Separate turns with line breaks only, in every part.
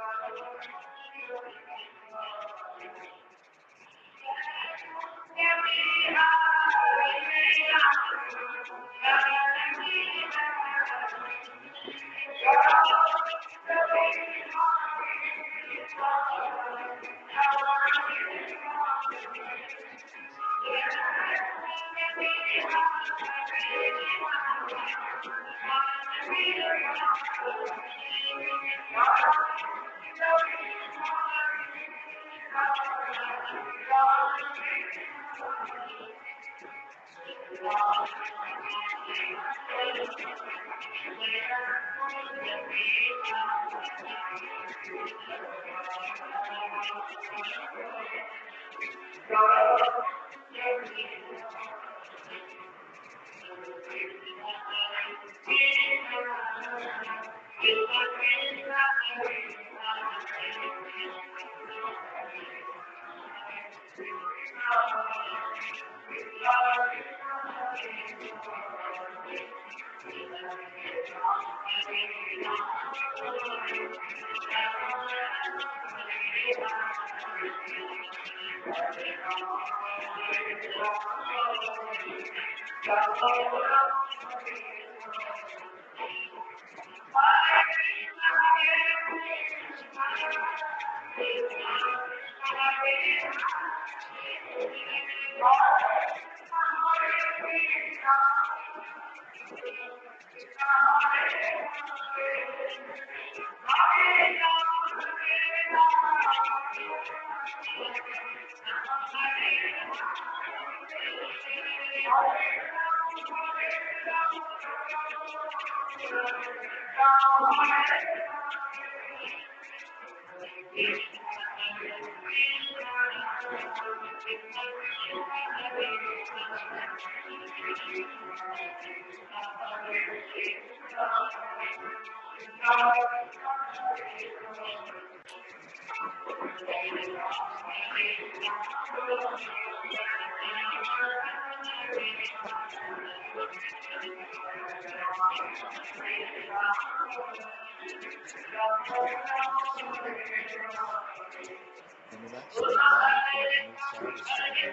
ببخشید لایک سر استفاده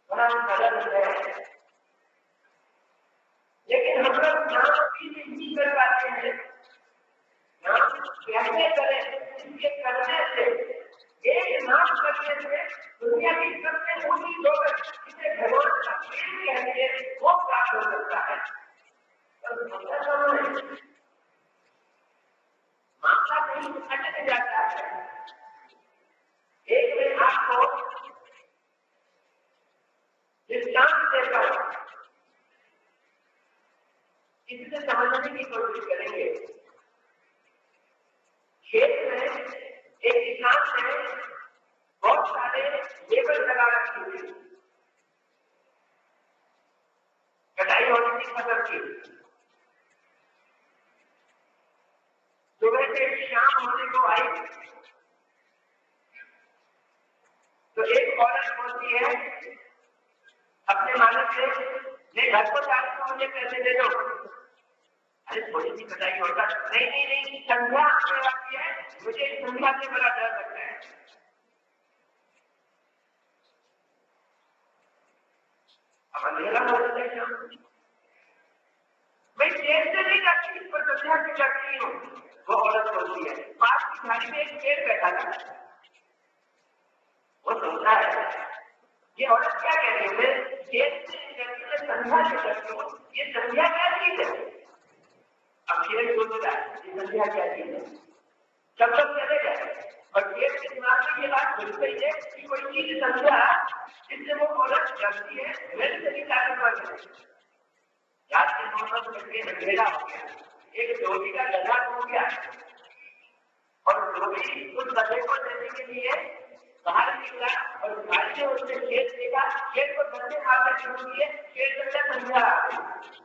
बड़ा सरल है, लेकिन हम लोग नाम भी नहीं कर पाते हैं। नाम कैसे करें? इसके करने से, एक नाम करने से दुनिया की सबसे ऊंची दौलत जिसे भगवान का प्रेम कहते हैं वो प्राप्त हो सकता है। मामला कहीं अटक जाता है। एक दिन आपको दृष्टांत देता हूं, इससे समझने की कोशिश करेंगे। खेत में एक किसान ने बहुत सारे लेबर लगा रखी थी, कटाई होने की फसल की। सुबह से शाम होने को आई तो एक औरत बोलती है अपने मालिक से, मैं घर को जाने को मुझे पैसे दे दो। अरे थोड़ी सी कटाई होता, नहीं संध्या आने वाली है, मुझे संध्या से बड़ा डर लगता है। अब अंधेरा हो जाता है, मैं देर से नहीं जाती, इस पर संध्या से करती हूँ। वो औरत बोलती है, पास की झाड़ी में एक पेड़ बैठा था, वो सुनता है ये औरत क्या कह रही है, मैं देर से संध्या से करती हूँ, ये संध्या क्या चीज है? अब शेर सोचता है ये संध्या क्या चीज है? सब चले गए और शेर के दिमाग में ये बात घुस गई है कि कोई चीज संध्या जिससे वो औरत करती है, मेरे से नहीं जाकर पड़ गई। रात के मौसम करके अंधेरा हो गया, एक धोबी का गधा हो गया और धोबी उस गधे को लेने के लिए बाहर निकला और भाई ने उसने खेत देखा, खेत को बंदे मारना शुरू किए, खेत में संध्या आ गई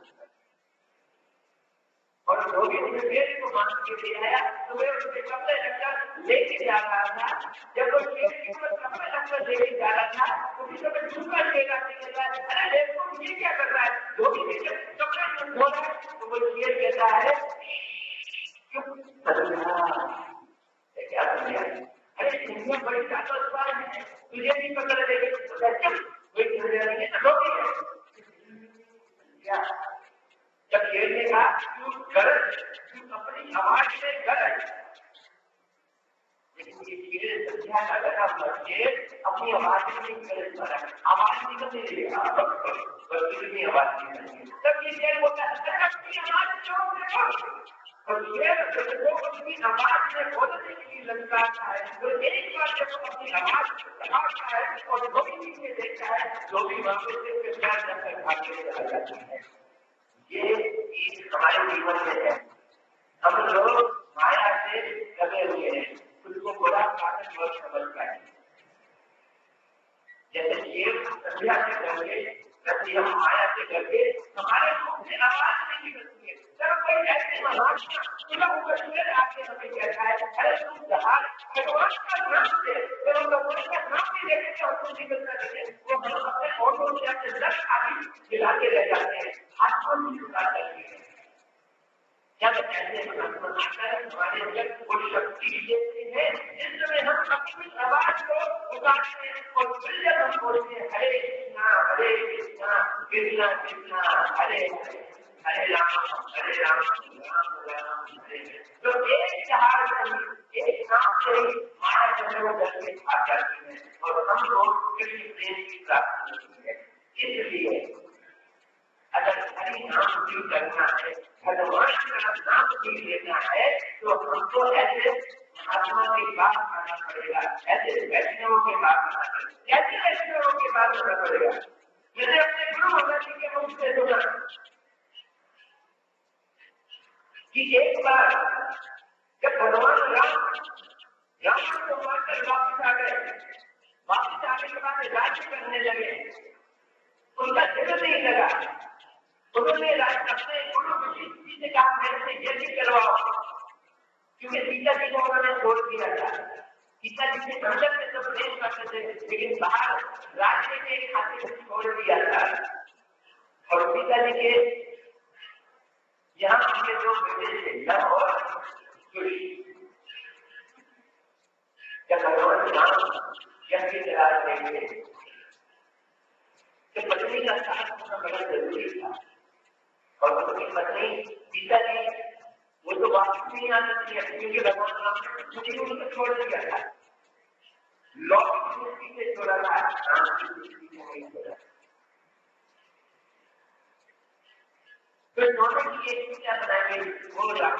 और धोबी ने शेर को मान के ले आया। तो वे उसके कपड़े रखकर लेके जा रहा था। जब वो शेर के कपड़े रखकर लेके जा रहा था तो किसी को दूसरा शेर आके कहता है, अरे देखो ये क्या कर रहा है? धोबी ने जब कपड़े धो रहा है तो वो शेर कहता है क्या समझा? अरे दुनिया बड़ी ताकतवर है, तुझे भी पकड़ लेगी तो कोई समझा नहीं है तो धोबी है क्या? जब शेर ने कहा तू गरज, तू अपनी आवाज से गरज, लेकिन ये शेर संध्या का लगा हुआ शेर अपनी आवाज से नहीं गरज पा रहा, आवाज निकल नहीं देगा, बल्कि आवाज निकल रही है। तब ये शेर बोलता है अपनी आवाज क्यों देखो? और शेर वो अपनी आवाज में बोलने के लिए ललकारता है, तो एक बार जब वो अपनी आवाज लगाता है और धोबी में देखता है, धोबी वापस से प्यार करकर भागने चला जाता है। ये चीज हमारे जीवन में है। हम लोग माया से लगे हुए हैं, उसको बड़ा ताकतवर समझता है। जैसे शेर संध्या से करके, जैसे हम माया से करके हमारे मुंह से आवाज नहीं निकलती है। जब कोई ऐसे महान शेर आके हमें कहता है, अरे तुम भगवान का नाम से, जब हम भगवान का नाम नहीं देखेंगे और तुम निकलता नहीं है, वो हम अपने ऑटो से अपने दस आदमी खिलाते रह जाते हैं, आत्मा की बात करते हैं। जब ऐसे मनोरंजन आता है हमारे अंदर वो शक्ति देती है, जिसमें हम अपनी आवाज को उतारते हैं और फिर जब हम बोलते हैं हरे कृष्णा कृष्णा कृष्णा हरे हरे राम राम राम हरे, तो एक जहाज नहीं, एक नाम से ही माया चंद्र करके आ जाती है और हम लोग कृष्ण प्रेम की प्राप्ति होती है। इसलिए अगर हरि नाम की करना है, भगवान का नाम भी लेना है, तो हमको ऐसे महात्मा के पास आना पड़ेगा, ऐसे वैष्णवों के पास आना पड़ेगा। ऐसे वैष्णवों के पास आना पड़ेगा। मैंने अपने गुरु महाराज जी के मुख से सुना कि एक बार जब भगवान राम को मारकर वापस आ गए, वापस आने के बाद राज्य करने लगे, उनका दिल नहीं लगा। उन्होंने अपने गुरु वशिष्ठ से कहा मेरे से यज्ञ करवाओ, क्योंकि सीता जी को उन्होंने छोड़ दिया था। सीता जी के अंदर में सब प्रेम करते थे, लेकिन बाहर राज्य के खातिर छोड़ दिया था। और सीता जी के यहाँ उनके दो बेटे थे, लव और कुश। जब भगवान राम यज्ञ करा रहे थे कि पत्नी का साथ होना बड़ा जरूरी था। और उसकी पत्नी सीता जी वो तो वापस नहीं आ सकती है क्योंकि भगवान राम ने मुझे उनको छोड़ दिया था। लौट से छोड़ा था, राम की दृष्टि से नहीं छोड़ा। तो दोनों की एक क्या बनाएंगे वो राम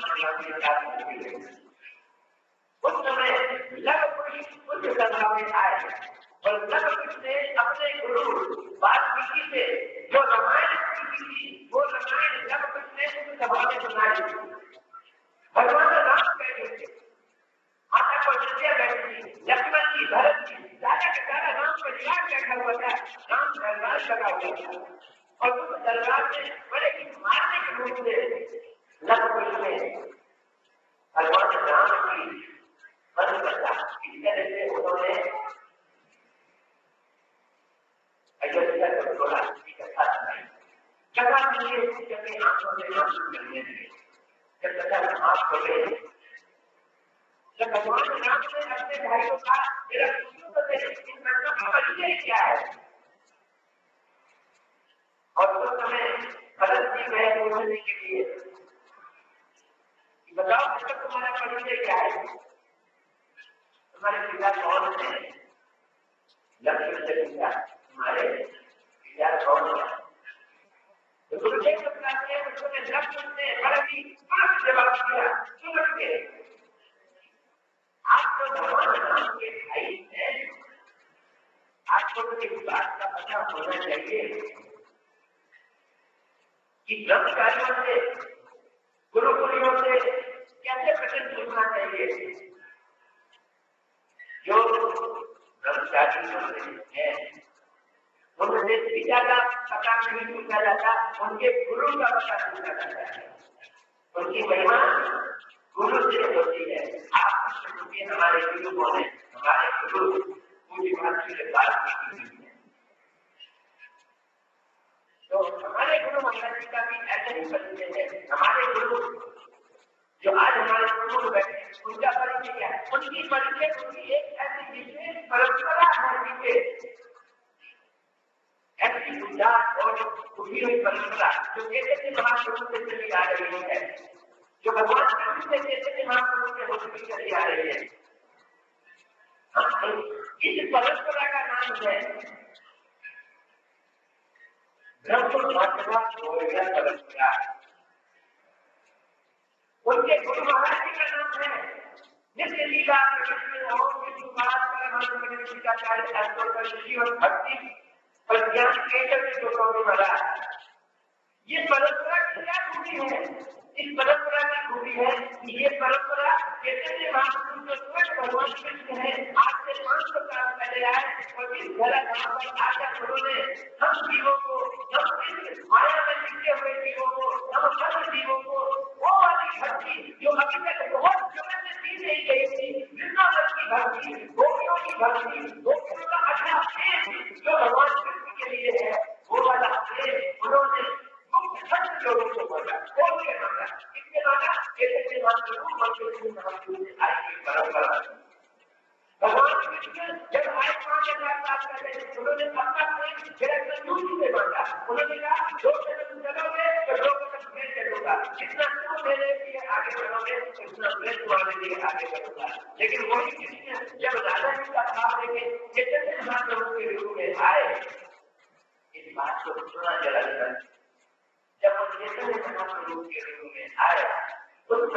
उस समय लव कुश उस सभा में आए और लव कुश ने अपने गुरु वाल्मीकि से जो रामायण की थी वो रामायण लव कुश ने उस सभा में सुनाई। भगवान राम बैठे थे, माता कौशल्या बैठी थी, लक्ष्मण जी, भरत जी, सारा का सारा राम परिवार बैठा हुआ था। राम दरबार लगा हुआ था और उस दरबार में बड़े ही मारने के रूप में लव कुश ने भगवान राम की मन करता। इस तरह से उन्होंने अयोध्या को छोड़ा, कथा सुनाई। कथा सुनिए जब आंखों में आंसू गिरने लगे, जब कथा समाप्त हो गई, जब भगवान राम ने अपने भाई को कहा मेरा खुशियों को देख इस मन का परिचय क्या है, और उस समय भरत जी गए पूछने के लिए बताओ तुम्हारा परिचय क्या है, तुम्हारे पिता कौन है? लक्ष्मण से पूछा तुम्हारे पिता कौन है? तो गुरुदेव को बुलाते हैं, उन्होंने लक्ष्मण से बड़ा ही तुरंत जवाब दिया, सुन के आप तो भगवान राम के भाई हैं, आपको तो इस बात का पता होना चाहिए कि ब्रह्मचारियों से गुरुकुलियों से कैसे प्रश्न पूछना चाहिए। जो ब्रह्मचारी होते हैं उनसे पिता का पता नहीं पूछा जाता, उनके गुरु का पता पूछा जाता है। उनकी महिमा गुरु से होती है। आप सुनिए हमारे गुरु कौन है? हमारे गुरु पूरी भाषा के बात की है। तो हमारे गुरु महाराज जी का भी ऐसे ही परिचय है। हमारे गुरु जो आज हमारे गुरु को बैठे उनका परिचय क्या है? उनकी परिचय उनकी एक ऐसी विशेष परंपरा है, ऐसी उदार और उठी हुई परंपरा जो कहते थे महापुरुषों से चली आ रही है, जो भगवान कृष्ण से कहते थे महापुरुषों से होती चली आ रही है। इस परंपरा का नाम है ब्रह्म भागवत परंपरा। उनके गुरु महाराज जी का नाम है नित्य लीला कृष्ण और विष्णुपाद परमानंद जी का कार्य और भक्ति और ज्ञान केंद्र में गोस्वामी महाराज। ये परंपरा की क्या खूबी है? इस परंपरा की खूबी है कि ये परंपरा कहते महापुरुष भगवान कृष्ण है, आज से 500 साल पहले आए और इस गलत पर आकर उन्होंने हम जीवों को, हम इस माया में लिखे हुए जीवों को, हम सब जीवों को वो वाली भक्ति जो अभी तक बहुत समय से दी नहीं गई थी, वृंदावन की भक्ति, गोपियों की भक्ति, गोपियों का अच्छा प्रेम जो भगवान कृष्ण के लिए है, वो वाला प्रेम उन्होंने सत्य लोगों को बोला, बोल के मांगा, इसके मांगा कैसे परंपरा। भगवान कृष्ण जब आए 5000 साल पहले उन्होंने अपना प्रेम जगत से मांगा। उन्होंने कहा जो तुम चलोगे तो लोग मैं चलूंगा, जितना तुम मेरे लिए आगे बढ़ोगे उतना मैं तुम्हारे लिए आगे बढ़ूंगा। लेकिन वही कृष्ण जब राधा जी का भाव लेके चैतन्य महाप्रभु के रूप में आए, इस बात को सुना जरा। जब वो चैतन्य महाप्रभु के रूप में आए उस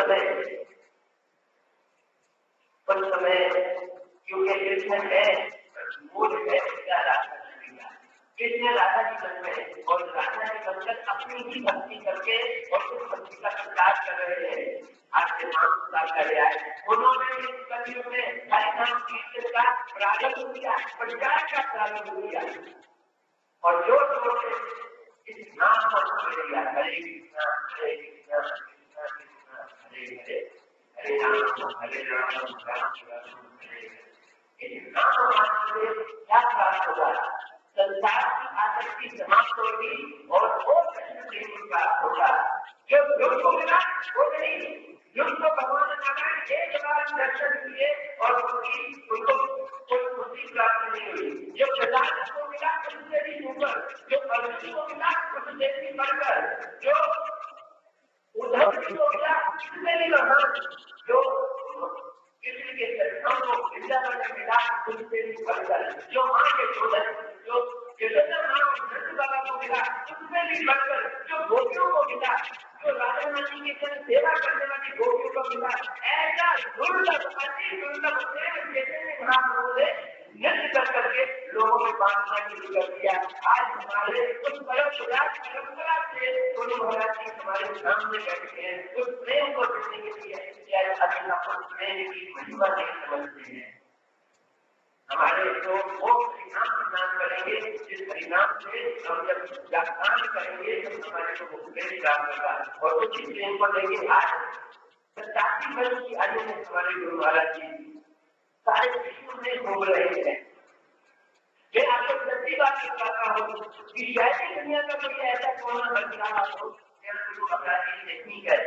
समय क्योंकि कृष्ण है मूल है राधा जी का, कृष्ण राधा जी बन गए और राधा जी बनकर अपनी ही भक्ति करके और उस भक्ति का प्रचार कर रहे हैं। आज से 500 साल पहले आए, उन्होंने इस कलयुग में हरिनाम कीर्तन का प्रारंभ किया, प्रचार का प्रारंभ किया और जो लोग इस नाम पर लिया हरे कृष्णा हरे कृष्णा कृष्णा कृष्णा हरे हरे हरे राम हरे राम राम राम हरे हरे, इस नाम से क्या प्राप्त होगा? संसार की आसक्ति समाप्त होगी और वो कृष्ण प्रेम प्राप्त होगा। जो युग को मिला वो नहीं, युग को भगवान नारायण एक बार दर्शन दिए और उनको भी प्राप्त नहीं हुई। जो प्रहलाद को मिला उससे भी ऊपर, जो अर्जुन को मिला उससे भी बढ़कर, जो उद्धव जी को मिला उससे भी महान, जो कृष्ण के दर्शन को वृंदावन में मिला उससे भी बढ़कर, जो माँ के शोधन, जो जगन्नाथ माँ और नंद बाबा को मिला उससे भी बढ़कर, जो गोपियों को मिला, जो राधा रानी के संग सेवा करने वाली गोपियों को मिला, ऐसा दुर्लभ अति दुर्लभ प्रेम जैसे महाप्रभु ने नृत्य कर करके लोगों में बांटना शुरू कर दिया। आज हमारे उस परंपरा से गुरु महाराज जी हमारे सामने बैठे हैं, उस प्रेम को देने के लिए अभी हम प्रेम की महिमा नहीं समझते हैं। हमारे तो वो परिणाम प्रदान करेंगे जिस परिणाम से हम जब व्याख्यान करेंगे तो हमारे को प्रेम प्राप्त होगा और उसी प्रेम को लेंगे। आज 85 वर्ष की आयु में हमारे गुरु महाराज जी सारे विश्व में घूम रहे हैं। मैं आपको सच्ची बात बताता हूँ कि शायद दुनिया का कोई ऐसा कोना बदलाव हो गुरु महाराज की टेक्निक है।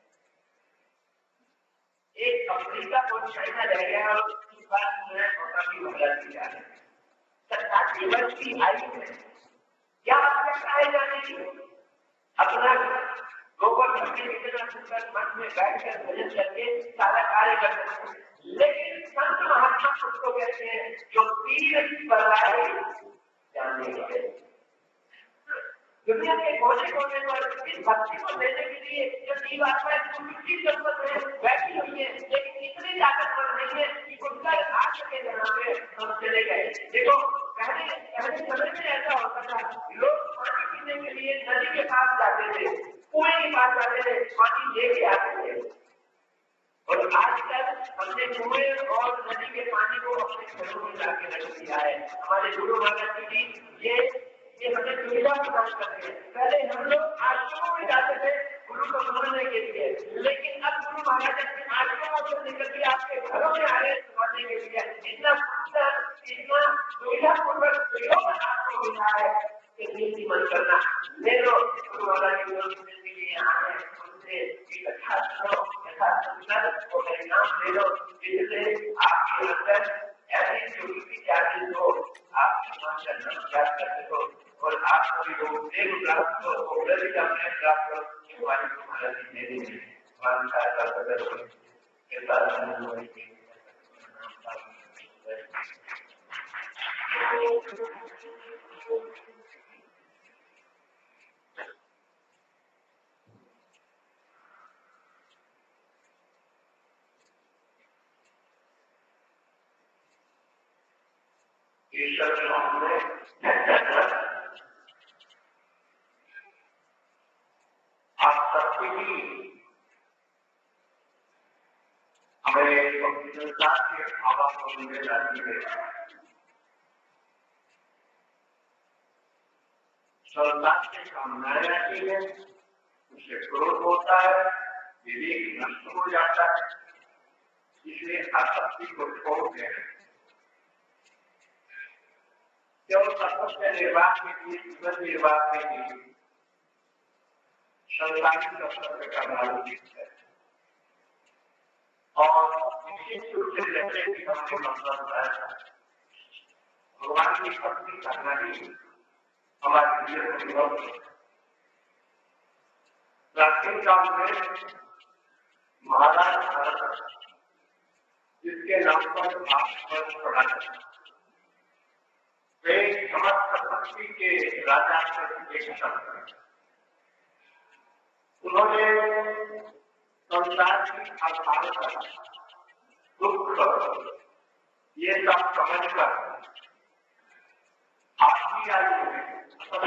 एक अफ्रीका और चाइना रह गया और उसकी बात में भी महाराज जी आ रहे हैं। 87 वर्ष की आयु में क्या आवश्यकता है जाने की? अपना गोबर मन में बैठकर भजन करके सारा कार्य कर सकते हैं, लेकिन संत महात्मा उसको कहते हैं जो तीर्थ पर आए जाने वाले। दुनिया के कोने कोने पर इस भक्ति को देने के लिए जो जीवात्मा की जरूरत है बैठी हुई है, लेकिन इतनी ताकतवर नहीं है कि उनका आ सके जहाँ पे हम चले गए। देखो पहले समय में ऐसा होता था, लोग पानी पीने के लिए नदी के पास जाते थे, कुएं के पास जाते थे, पानी लेके आते थे। और आजकल हमने कुएं और नदी के पानी को अपने घरों में लाके रख दिया है। हमारे गुरु महाराज जी ये हमें सुविधा प्रदान करते हैं। पहले हम लोग आश्रमों में जाते थे गुरु को समझने के लिए, लेकिन अब गुरु महाराज अपने आश्रमों से निकल के आपके घरों में आ रहे समझने के लिए। इतना सुविधापूर्वक प्रयोग आपको मिला है कि नीति मन करना ले लो। गुरु महाराज के लिए आए उनसे इकट्ठा करो, यथा सुंदर को परिणाम ले लो, जिससे आपके अंदर ऐसी छोटी जागृत हो, आपकी मन का नमस्कार कर सको और आप सभी लोग प्रेम प्राप्त हो, प्राप्त हो। हमारे महाराज जी ने भी ईश्वर आप सबके भी हमें संसार के भाव को मिले जाती है। संसार से कामनाएं आती है, उससे क्रोध होता है, विवेक नष्ट हो जाता है, इसलिए आसक्ति को छोड़ दें। केवल तपस्या निर्वाह के लिए, जीवन निर्वाह के लिए संसारिक कर्तव्य करना उचित है। और विशेष रूप से जैसे कि हमने मतलब है भगवान की भक्ति करना ही हमारे लिए अनुभव है। प्राचीन काल में महाराज भरत जिसके नाम पर आप पढ़ा वे समस्त भक्ति के राजा एक शब्द, उन्होंने संसार की आधारता दुख ये सब समझकर आपकी आयु में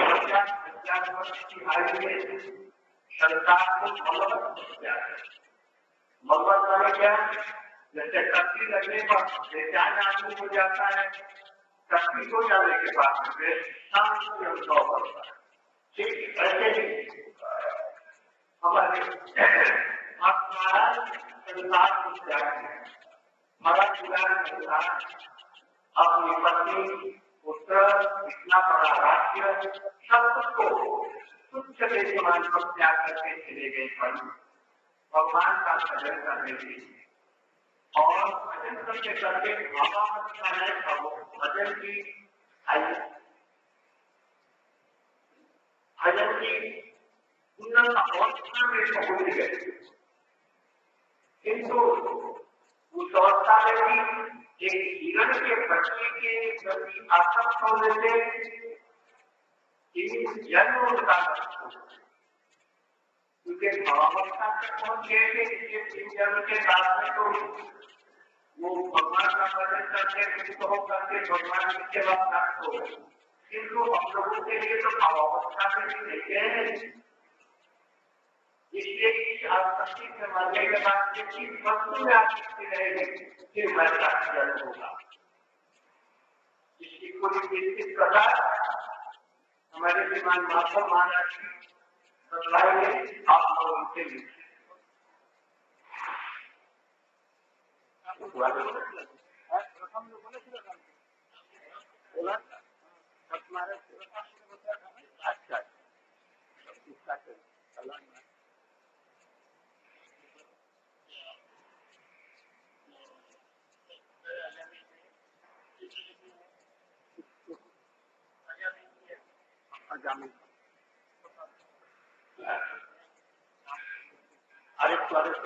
की आयु में संसार को मलबत किया है। मलबत माने क्या? जैसे कत्ती लगने पर बेचान आदमी हो जाता है, कत्ती हो जाने के बाद शांति अनुभव करता है। ठीक ऐसे ही हमारे महाराज संसार को त्याग है। महाराज संसार अपनी पत्नी पुत्र इतना बड़ा राज्य सब को तुच्छ के समान पर त्याग करके चले गए, पर भगवान का भजन करने के लिए और भजन शक्ति के करके भगवान का है भजन की भजन की उन्नत अवस्था में पहुंच गए, किंतु उस अवस्था में भी एक हिरण के बच्चे के प्रति आसक्त होने से जन्म उनका क्योंकि भावावस्था तक पहुंच गए थे, इसलिए जन्म के बाद में तो वो भगवान का भजन करके मुक्त होकर के भगवान की सेवा प्राप्त हो गई, किंतु हम लोगों के लिए तो भावावस्था में भी नहीं गए हैं, इसलिए आसक्ति से मरने के बाद किसी वस्तु में आसक्ति रहेगी फिर मरना जन्म होगा। इसकी पूरी निश्चित प्रकार हमारे श्रीमान माधव महाराज की बतलाएंगे आप लोगों के लिए। अच्छा अरे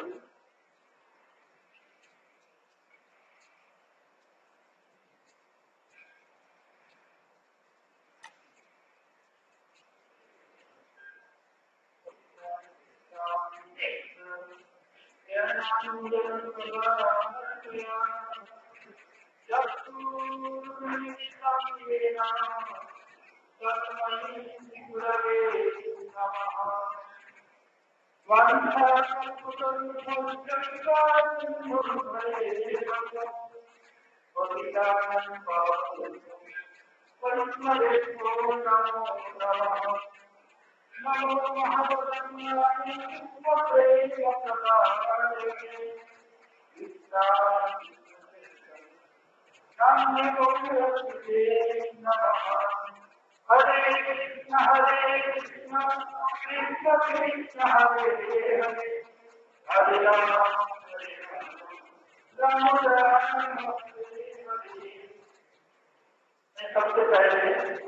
सबसे पहले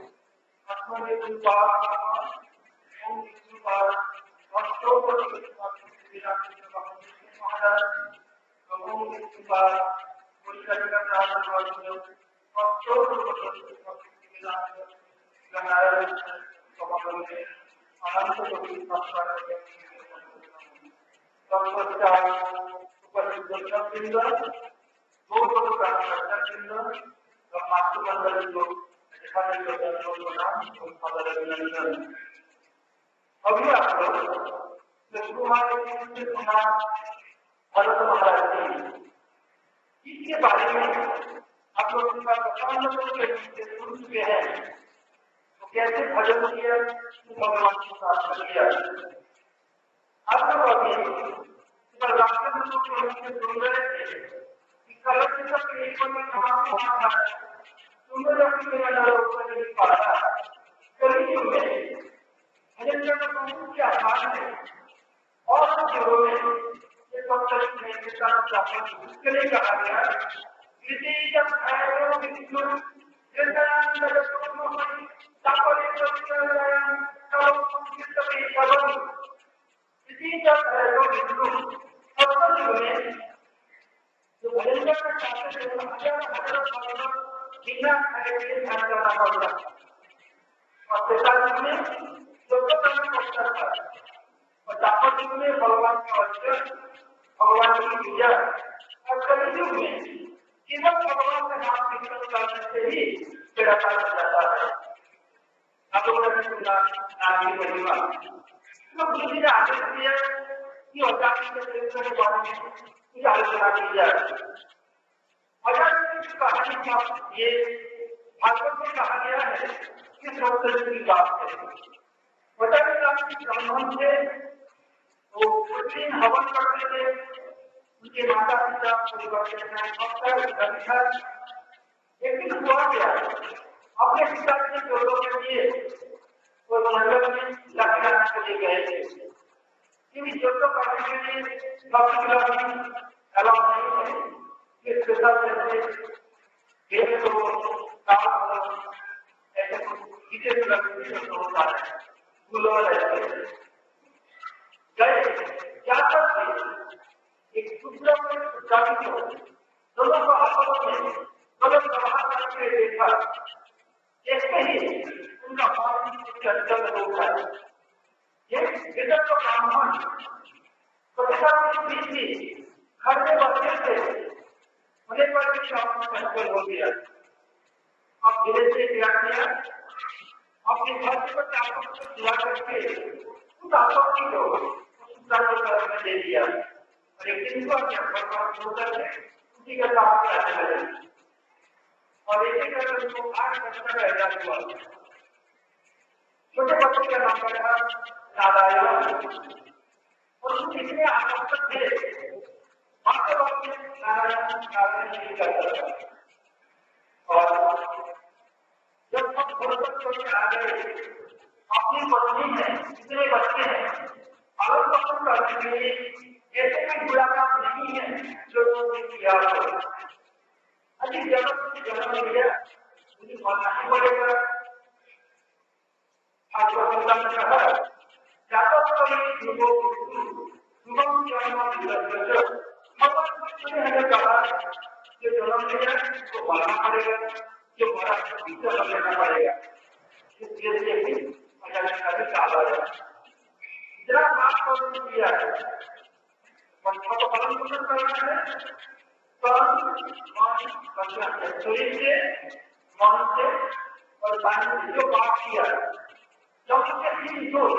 अभी आप लोग इसके बारे में आप लोग सुन चुके हैं, तो कैसे भजन किया, भगवान की प्रार्थना किया। आप लोग अभी सुन रहे थे कि कलश में भजन करना बहुत के आधार है और जीवों में ये सब इसके लिए कहा गया जो भजन करना चाहते थे बिना ध्यान करना पड़ता और में और दापट में भगवान का वचन, भगवान की पूजा और कलयुग में केवल भगवान का नाम कीर्तन करने से ही बेड़ा पार हो जाता है। आप लोगों ने सुना आगे महिमा तो किसी ने आदेश दिया कि औजारी के कीर्तन के बारे में कुछ आलोचना की जाए। अगर की कहानी का ये भागवत में कहा गया है कि सत्य की बात है। संबंध से वो प्रतिदिन हवन करते थे, उनके माता पिता लेकिन हुआ क्या अपने पिता के जोड़ों के लिए वो मंडल में लखनऊ के लिए गए थे, क्योंकि जोड़ों करने के लिए अलाउ नहीं है कि ऐसे किसी भी लक्ष्य को होता है फूलों रहते गए क्या करते एक दूसरे को जागृत हो दोनों को आपस में दोनों व्यवहार करके देखा ऐसे ही उनका पानी के अंदर होता है ये इधर तो ब्राह्मण प्रतिभा की प्रीति घर में बच्चे थे होने पर भी शाम में हो गया अब धीरे धीरे क्या किया अपने घर पर आपस को सुला करके उस आपत्ति को में दे दिया और एक दिन को क्या भगवान होकर उसी का काम करने लगे और एक एक करके उनको 8 वर्ष का एहसास हुआ छोटे बच्चे का नाम रखा नारायण और उन इतने आकर्षक थे वास्तव में नारायण नहीं करता और जब सब गुरुकुल में आ गए अपनी पत्नी है इतने बच्चे हैं अलग पसंद करने के लिए ऐसे कोई बुरा काम नहीं है जो उन्होंने किया हो अभी जगत की जन्म लिया मुझे मानना ही पड़ेगा आपको संतान कहा जाता तो ये सुगम जन्म हमें कहा जो जन्म लिया तो मानना पड़ेगा जो बड़ा भीतर लेना पड़ेगा इसलिए भी अचानक चाल है इतना बात किया है मंत्रों को पालन पोषण करना है शरीर से मन से और वाणी से जो बात किया जब उसके 3 जोड़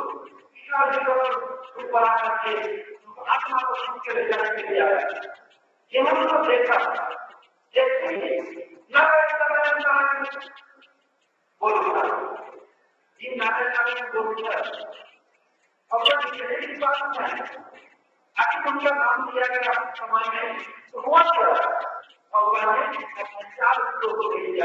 बना करके आत्मा को सुख के ले जाने के लिए आया ये हमने तो देखा जैसे बोलूंगा ये नारायण बोलूंगा और जब यही बात है आखिर उनका नाम दिया गया समय में तो हुआ क्या भगवान ने अपने 4 पुत्रों को दे दिया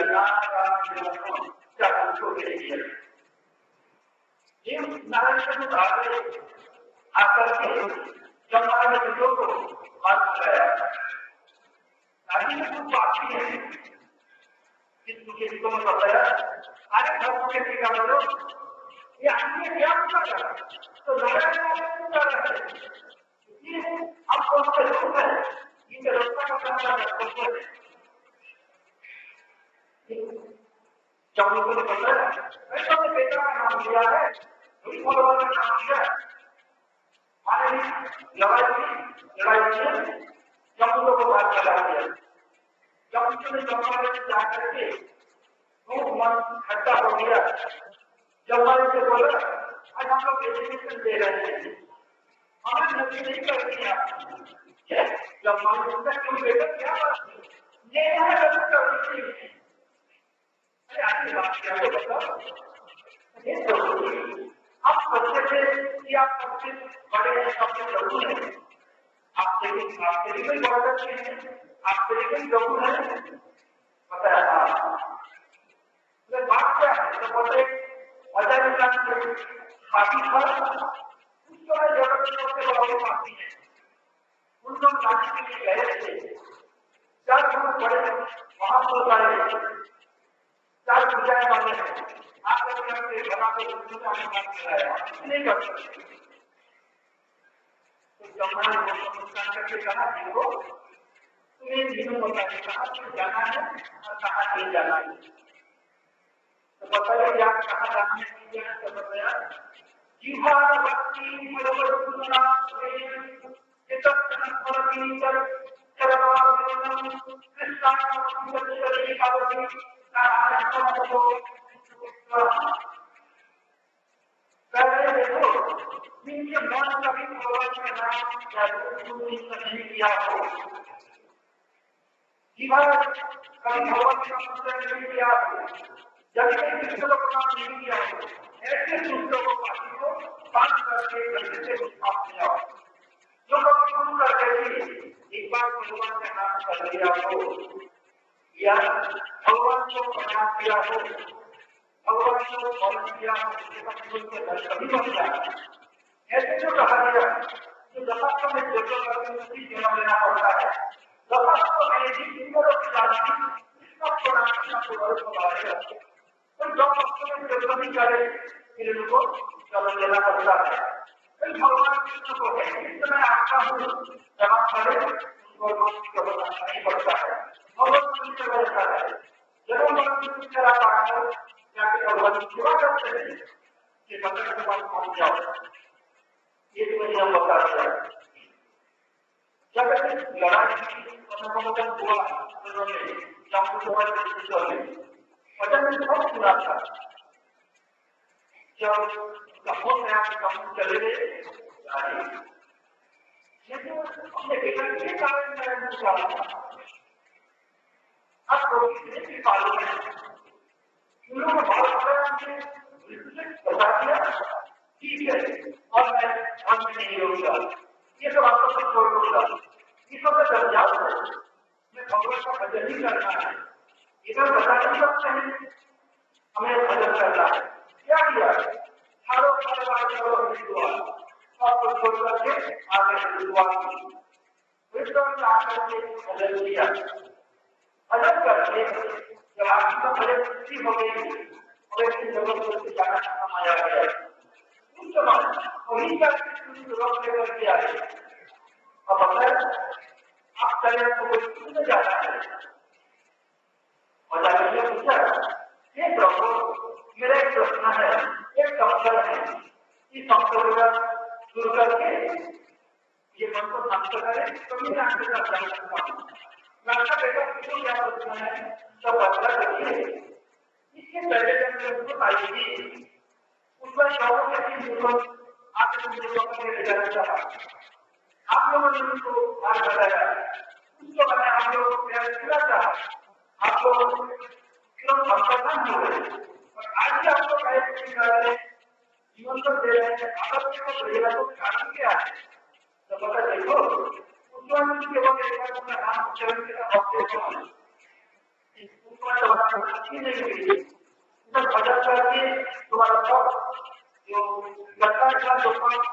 ये नारायण को आकर के जब हमारे पुत्रों को बात कराया आगे में कुछ बात भी है किसी को मैं बताया अरे धर्म के टीका करो ये आदमी क्या पूछा तो नारायण पूछा ये अब कौन सा रूप है ये रास्ता का काम है जब उनको पता है ऐसा में बेटा का नाम दिया है वही भगवान का नाम दिया माने लड़ाई जब उनको बात करा दिया जब उन्होंने जमाने में जाकर के वो मन खट्टा हो गया जमाने से बोला आज हम लोग एजुकेशन दे रहे हैं हमें नौकरी नहीं कर दिया जब मालूम क्यों बेटा क्या बात ये है कर दी अरे आपकी बात क्या है बताओ ये तो आप सोचते थे कि आप सबसे बड़े हैं सबसे प्रभु हैं आपके लिए कोई बड़ा नहीं है आपके लिए कोई प्रभु है बताया तो बात क्या है तो बोलते मजा निकालते काफी फर्क उस समय जगत में सबसे बड़ा वो काफी है उन लोग नाच के लिए गए थे 4 बड़े महापुरुष आए 4 पूजाएं मांगे हैं आकर के बना के पूजा में बात कराया नहीं कर सकते तो जमाने को नुकसान करके कहा देखो तुम्हें जीवन बताने कहा जाना है और कहा नहीं जाना है तो बताइए आप कहा जाना है नहीं जाना तो बताया जीवा भक्ति बरोबर सुनना कभी भगवान का पूजन नहीं किया जब कृष्ण को प्रणाम नहीं किया ऐसे दूसरों को पार्टी को बात करके करने से उत्साह किया जो लोग शुरू करते थे एक बार भगवान का नाम कर दिया हो या भगवान को प्रणाम किया हो भगवान को स्मरण किया हो उसके घर कभी बन जाए ऐसे जो कहा गया जो दफा में जो जन्म लेना पड़ता है दफा को मैंने जिन की जाती इसका प्रणाम करना नहीं पड़ता है भगवत से बढ़ता है। जब हम भगवत की तरह पाकर जाके भगवत की सेवा करते हैं कि भगवत के पास पहुंच जाओ। ये तो मुझे हम बता रहे हैं। जब लड़ाई की अनुमोदन हुआ उन्होंने जामुन समाज के विषय में वजन में बहुत सुना था। जब कहो में आप कम चले गए लेकिन हमने देखा कि कारण मैं पूछा अब लोग इतने पालन है उन लोगों को बहुत बता दिया ठीक है और मैं नहीं होगा ये सब आपको सब छोड़ दूंगा ये सब कर जाओ मैं भगवान का भजन ही करना है इधर बता नहीं सकते हैं हमें भजन करना है क्या किया चारों परिवार चलो आपको छोड़ करके आगे शुरुआत की आकर के भजन किया भजन करके जब आपकी भजन पूरी हो गई और ऐसी जगह से जाना समाया गया उस समय वही करके जरूरत लेकर के आए अब अगर आप करें तो कोई सुन जाता है और जाकर पूछा ये प्रभु मेरा एक प्रश्न है एक संकल्प है इस संकल्प शुरू करके ये मन को शांत करें तो मैं आपके साथ जान सकता हूँ रास्ता बेटा क्यों क्या प्रश्न है सब बदला करिए इसके पहले जब मैं उसको आएगी उस पर शौक के आपके ले जाना चाहा आप लोगों ने उसको आज बताया उसको मैंने आप लोगों को पूरा चाहा आप लोग तुरंत अंतर्धान हो गए और आज भी आपको जीवन को दे रहे हैं आपस को प्रेरणा को कारण क्या है तो पता देखो उसमें केवल एक अपना नाम उच्चारण के अवसर नहीं मिली इधर भजन करके तुम्हारा सब जो लता का जो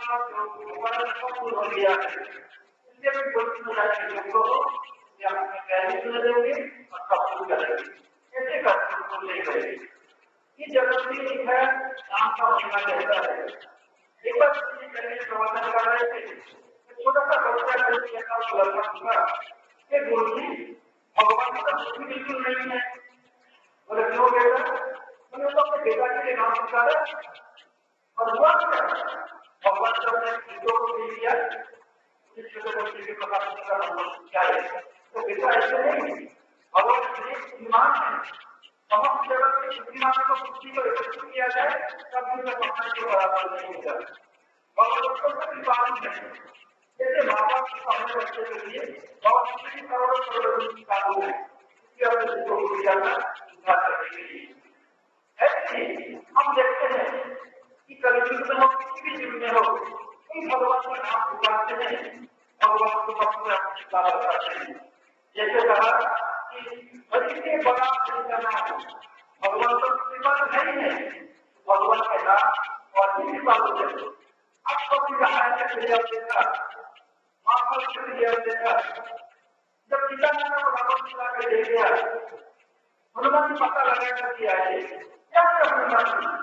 हो गया है इसलिए मैं बोलती हूँ कि आप पहले सुन देंगे और सब शुरू करेंगे ऐसे करते ले करेंगे ये जगत में है नाम का महीना कहता है एक बार प्रवचन कर रहे थे छोटा सा बच्चा लड़का ये गुरु जी भगवान का कुछ बिल्कुल नहीं है बोले क्यों बेटा मैंने तो अपने बेटा के लिए नाम पुकारा और हुआ भगवान ने हिंदुओं को दे दिया छोटे बच्चे के प्रकाश का क्या है तो बेटा ऐसे नहीं भगवान ईमान है समस्त जगत में बुद्धिमान को बुद्धि को एकत्रित किया जाए तब भी मैं पकड़ के बराबर नहीं होगा भगवान उसको सभी बात है जैसे माँ बाप की अपने बच्चे के लिए बहुत सी करोड़ों करोड़ों की कानून है इसके अंदर उसको पूजा का सुधार करने के लिए ऐसे हम देखते हैं कि कलयुग में हम किसी भी जीवन में हो कोई भगवान का नाम पुकारते हैं भगवान को अपने स्वीकार करते हैं जैसे कहा कि बड़ी से बड़ा नाम भगवान का श्रीमान नहीं है भगवान के नाम और श्रीमान होते अब कभी कहा देखा माँ पर देखा जब पिता ने भगवान पिता के देख लिया हनुमान पता लगा कर दिया है क्या हनुमान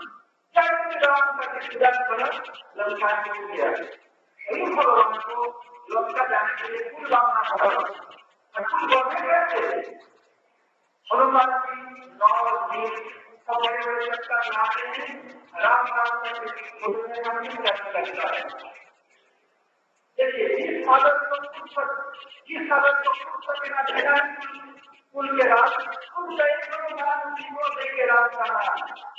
लंका को किया भगवान को लंका जाने के लिए कुल बांधना हनुमान जी 9 दिन सब बड़े बड़े चक्कर लाते हैं राम नाम करने लगता है देखिए इस आदत को बिना देना कुल के राज कुल को दे के राज करना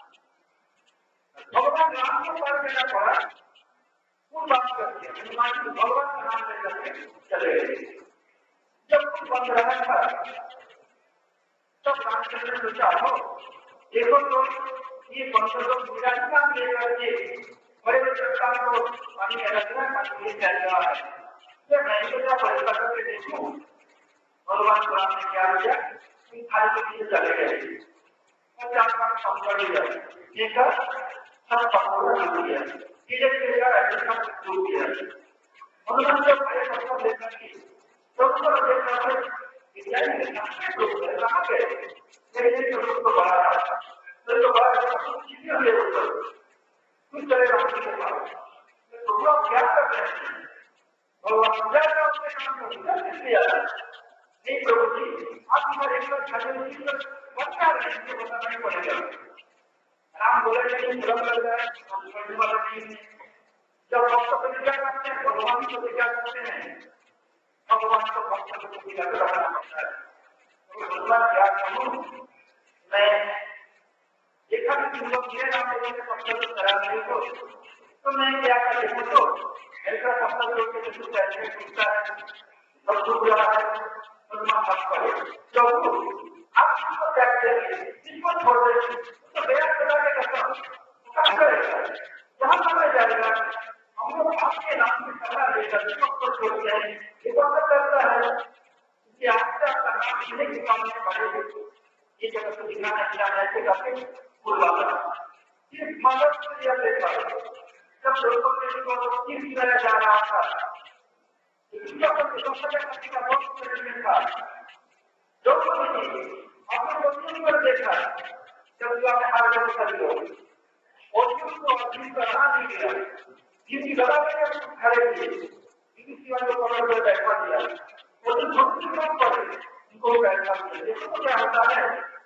भगवान राम को पर देना पड़ा कुल बात करके हनुमान जी भगवान का नाम लेकर चले गए जब कुछ बंद रहा था तब रामचंद्र ने सोचा हो देखो तो ये पंचों लोग विराजमान लेकर के बड़े बड़े सरकार को पानी रखना का चल रहा है जब मैं सोचा बड़े करके देखूं भगवान को राम ने क्या किया इन खाली के पीछे चले गए और 4-5 संकट दिया देखकर सब पकड़ा दिया धीरे धीरे ऐसा शुरू किया हनुमान जब बड़े पत्थर लेकर के तो उसको देखकर विद्यार्थी कहाँ गए मेरे को बड़ा था तो बड़ा चीजें ले कुछ चले राम के पास तो लोग क्या करते हैं भगवान पूजा का उसने काम किया नहीं प्रभु जी, आप हमारे एक बार खाली बच्चा नहीं बताना नहीं पड़ेगा। राम बोले नहीं भ्रम लग रहा है, हम करने वाला नहीं है। जब भक्त प्रतिज्ञा करते हैं भगवान की प्रतिज्ञा करते हैं, भगवान को भक्त प्रतिज्ञा करना पड़ता है। तो भगवान क्या कहूँ मैं देखा कि लोग मेरे नाम से पत्थर करा रहे हो, तो मैं क्या कर देखो तो ऐसा पत्थर जो कि ऐसे टूटता है और डूब रहा है, तो मैं मत करो प्रभु आप इसको त्याग देंगे, इसको छोड़ देंगे, तो मेरा खुदा के कसम क्या करेगा, जहाँ समय जाएगा हम लोग आपके नाम से सलाह देकर सबको छोड़ देंगे। ये वक्त करता है कि आपसे आपका नाम इन्हें के काम में पड़ेगा। ये जगत को दिखाना चाहिए ऐसे करके बुलवाता ये मदद से देखा जब लोगों के लिए किस तरह जा रहा था इसका बहुत था जो आपने लोगों पर देखा जब आपने हर जगह कर लो और उसको अपनी तरह नहीं किया किसी गला में खड़े किए किसी वाले को पकड़ कर बैठा दिया वो जो छोटी कम पड़े उनको बैठा दिया देखो क्या होता है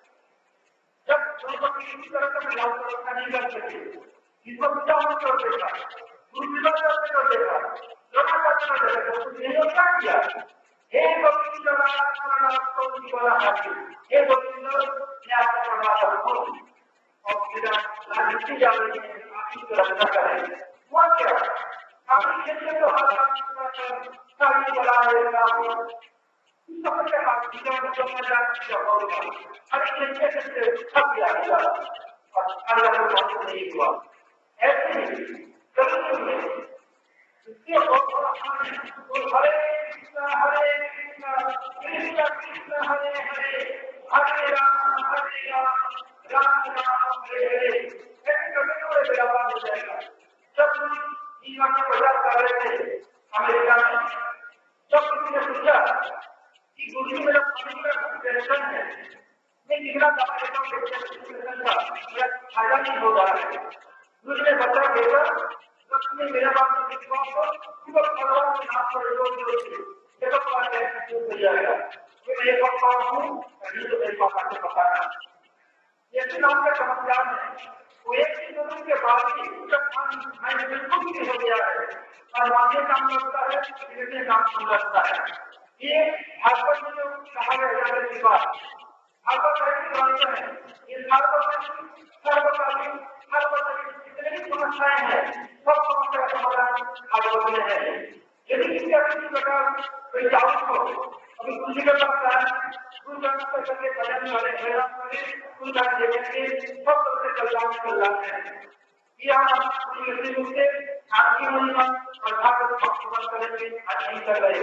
जब लोगों की इसी तरह का मिलाव व्यवस्था नहीं कर सके इसको पूजा मत कर देगा दूसरा करते कर देगा दोनों करते कर देगा तो ये क्या किया हे गोविंद राम तो वाला हाथी हे गोविंद मैं आपका प्रणाम करता हूं और मेरा लालची जा रही है आपकी रक्षा करें वो क्या अपनी क्षेत्र को हाथ सारी बना लेगा सबसे हाथ जीवन को मजा होगा अरे कैसे कैसे सब याद और अल्लाह को बात नहीं हुआ ऐसे ही कभी नहीं इसके बहुत हरे कृष्ण कृष्ण कृष्ण हरे हरे हरे राम राम राम हरे हरे ऐसे कभी कोई बराबर हो जाएगा जब जीवन में प्रचार कर रहे थे अमेरिका में जब किसी ने पूछा कि गुरु मेरा टेंशन है मैं कितना दवा लेता हूँ मेरा फायदा नहीं हो रहा है गुरु ने बता देगा उसने मेरा बात को विश्वास हो कि वो भगवान के नाम पर रोज देखो बात है हो जाएगा मैं एक पापा हूँ नहीं तो मेरे पापा को पता है ये नाम का चमत्कार है वो एक ही दोनों के बाद ही उसका मन बिल्कुल नहीं हो गया है और आगे काम करता है धीरे काम करता है ये भागवत में जो कहा गया है की बात भागवत है ये सर्वकालीन जितने भी समस्याएं हैं सब समस्या का समाधान भागवत में है यदि किसी किसी प्रकार कोई जागरूक हो अभी कुछ कर सकता है कुछ जागरूक करके भजन वाले प्रयास करें कुछ जान देखेंगे सब सबसे कल्याण है यह से आपकी महिमा और भागवत भक्ति करेंगे आज नहीं कर रहे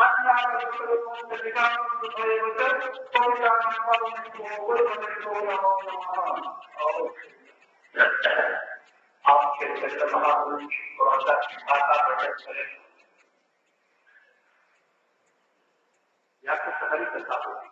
आपके महापुरुष को भाषा प्रकट करें या तो सहरी कथा होगी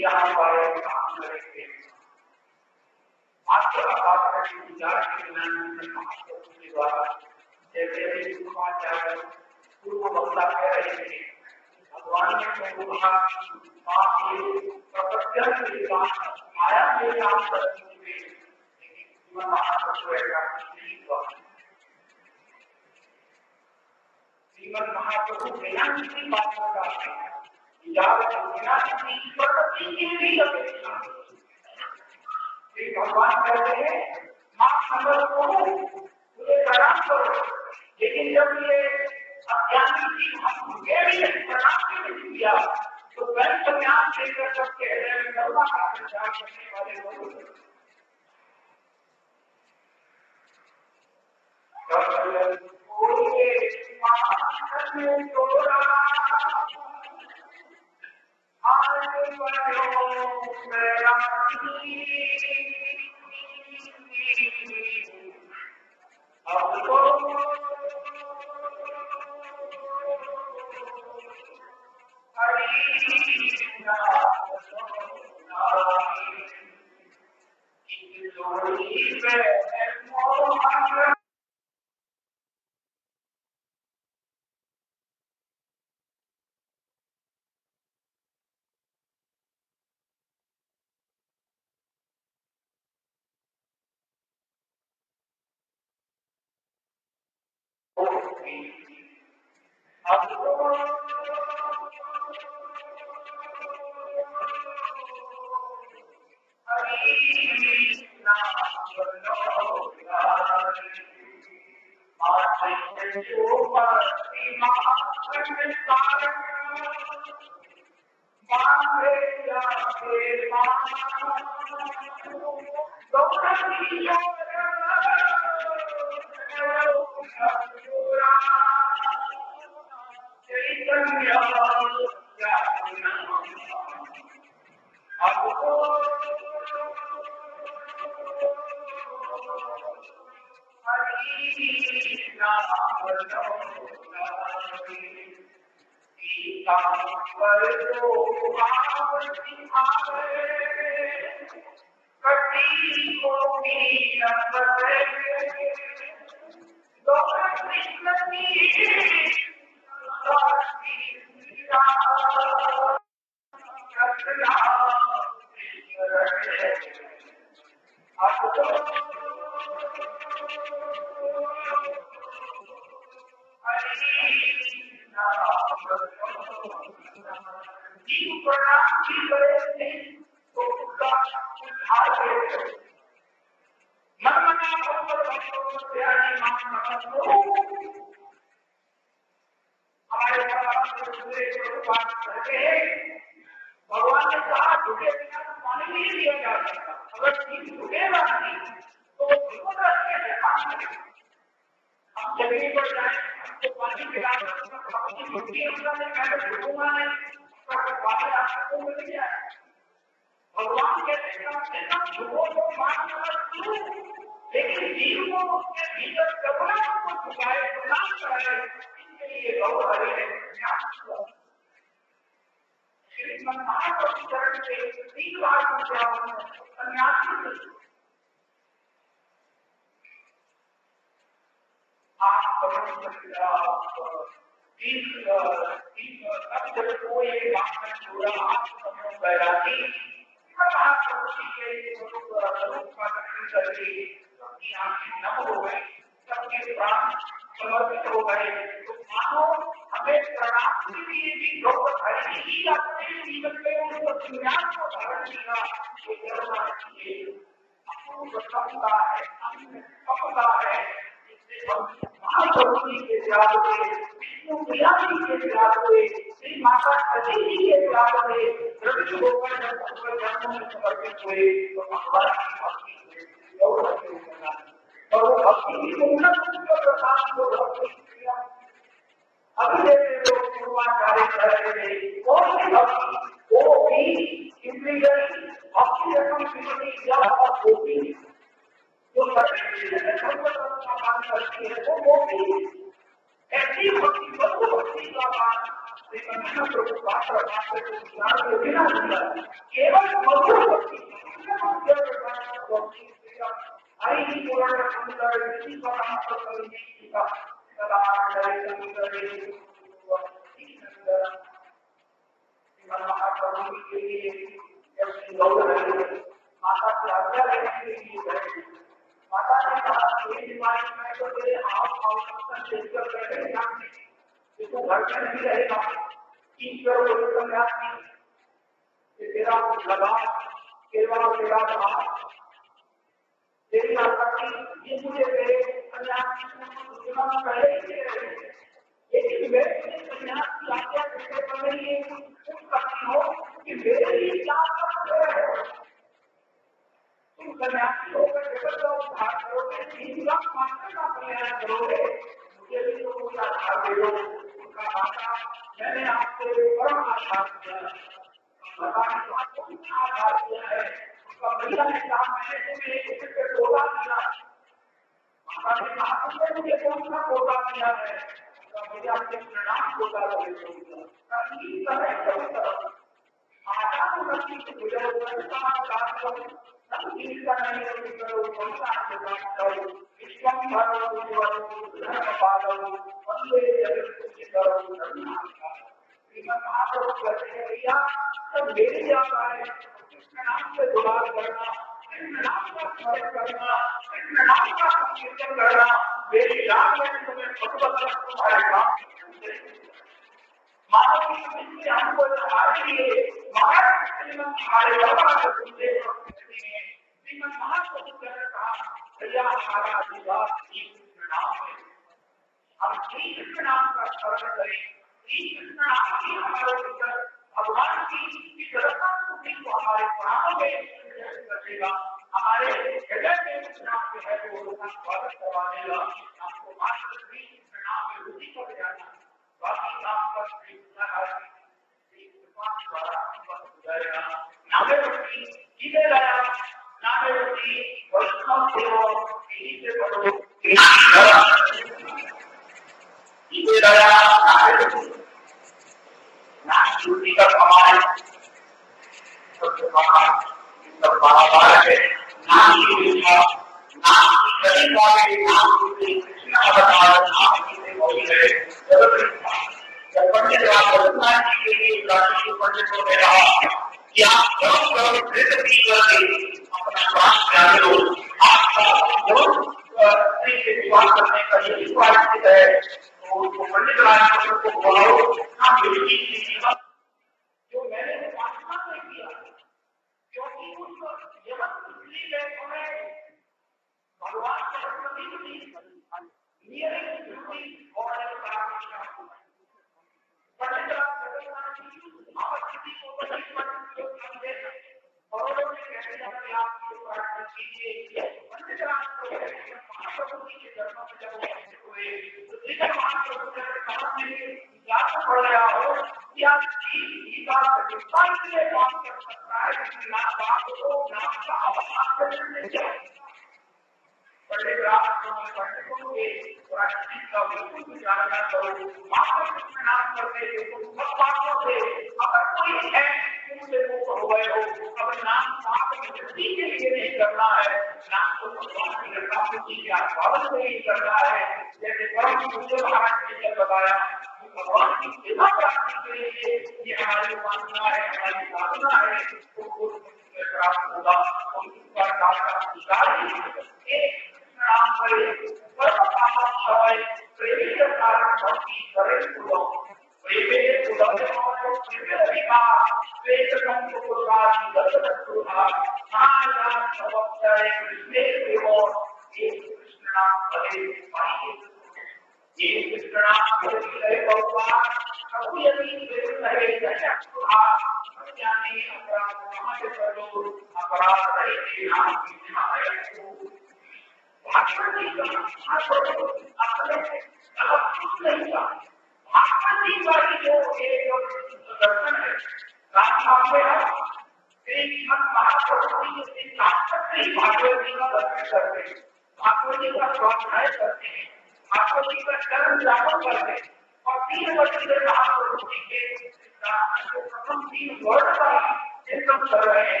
भगवान की सेवा प्राप्ति के लिए ये हमारी मानना है, हमारी साधना है, तो प्राप्त होगा। पर का अधिकार एक नाम करे सर्वकामक्षय प्रेमी कारण भक्ति करे पूर्व प्रेमे उदयमो प्रेमिका प्रेतकं पुरुषादि दशरथुहा नाया भवत्यै कृष्णे देवो ये कृष्ण नाम करे पाई ये कृष्ण नाम करे भगवान प्रभु यदि प्रेम रहे दशरथुहा ज्ञानी अपराध समाज करो अपराध रहित नाम की है भागवत जी का अपने अलग कुछ नहीं था। भागवत जी वाली जो एक दर्शन है राम में श्रीमद महाप्रभु जी के साक्षात ही भागवत जी का दर्शन करते हैं, भागवत जी का स्वाध्याय करते हैं, भागवत जी का चरण जापन करते हैं और 3 वर्ष से महाप्रभु जी के प्रथम 3 वर्ष का चिंतन कर रहे हैं।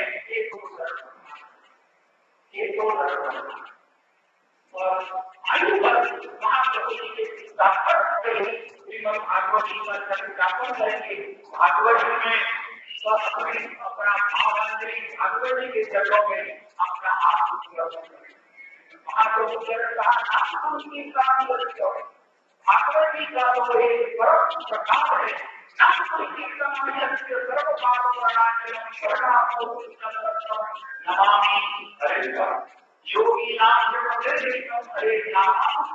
एक दो आयु पर महाप्रभु जी के श्रीमद भागवत जी का चरण जापन करेंगे। भागवत में अपना भावांतरी भागवत जी के चरणों में अपना हाथ महाप्रभु चरण का भागवत जी का तो एक परम प्रभाव है। नमामि हरे योगी नाम हरे नाम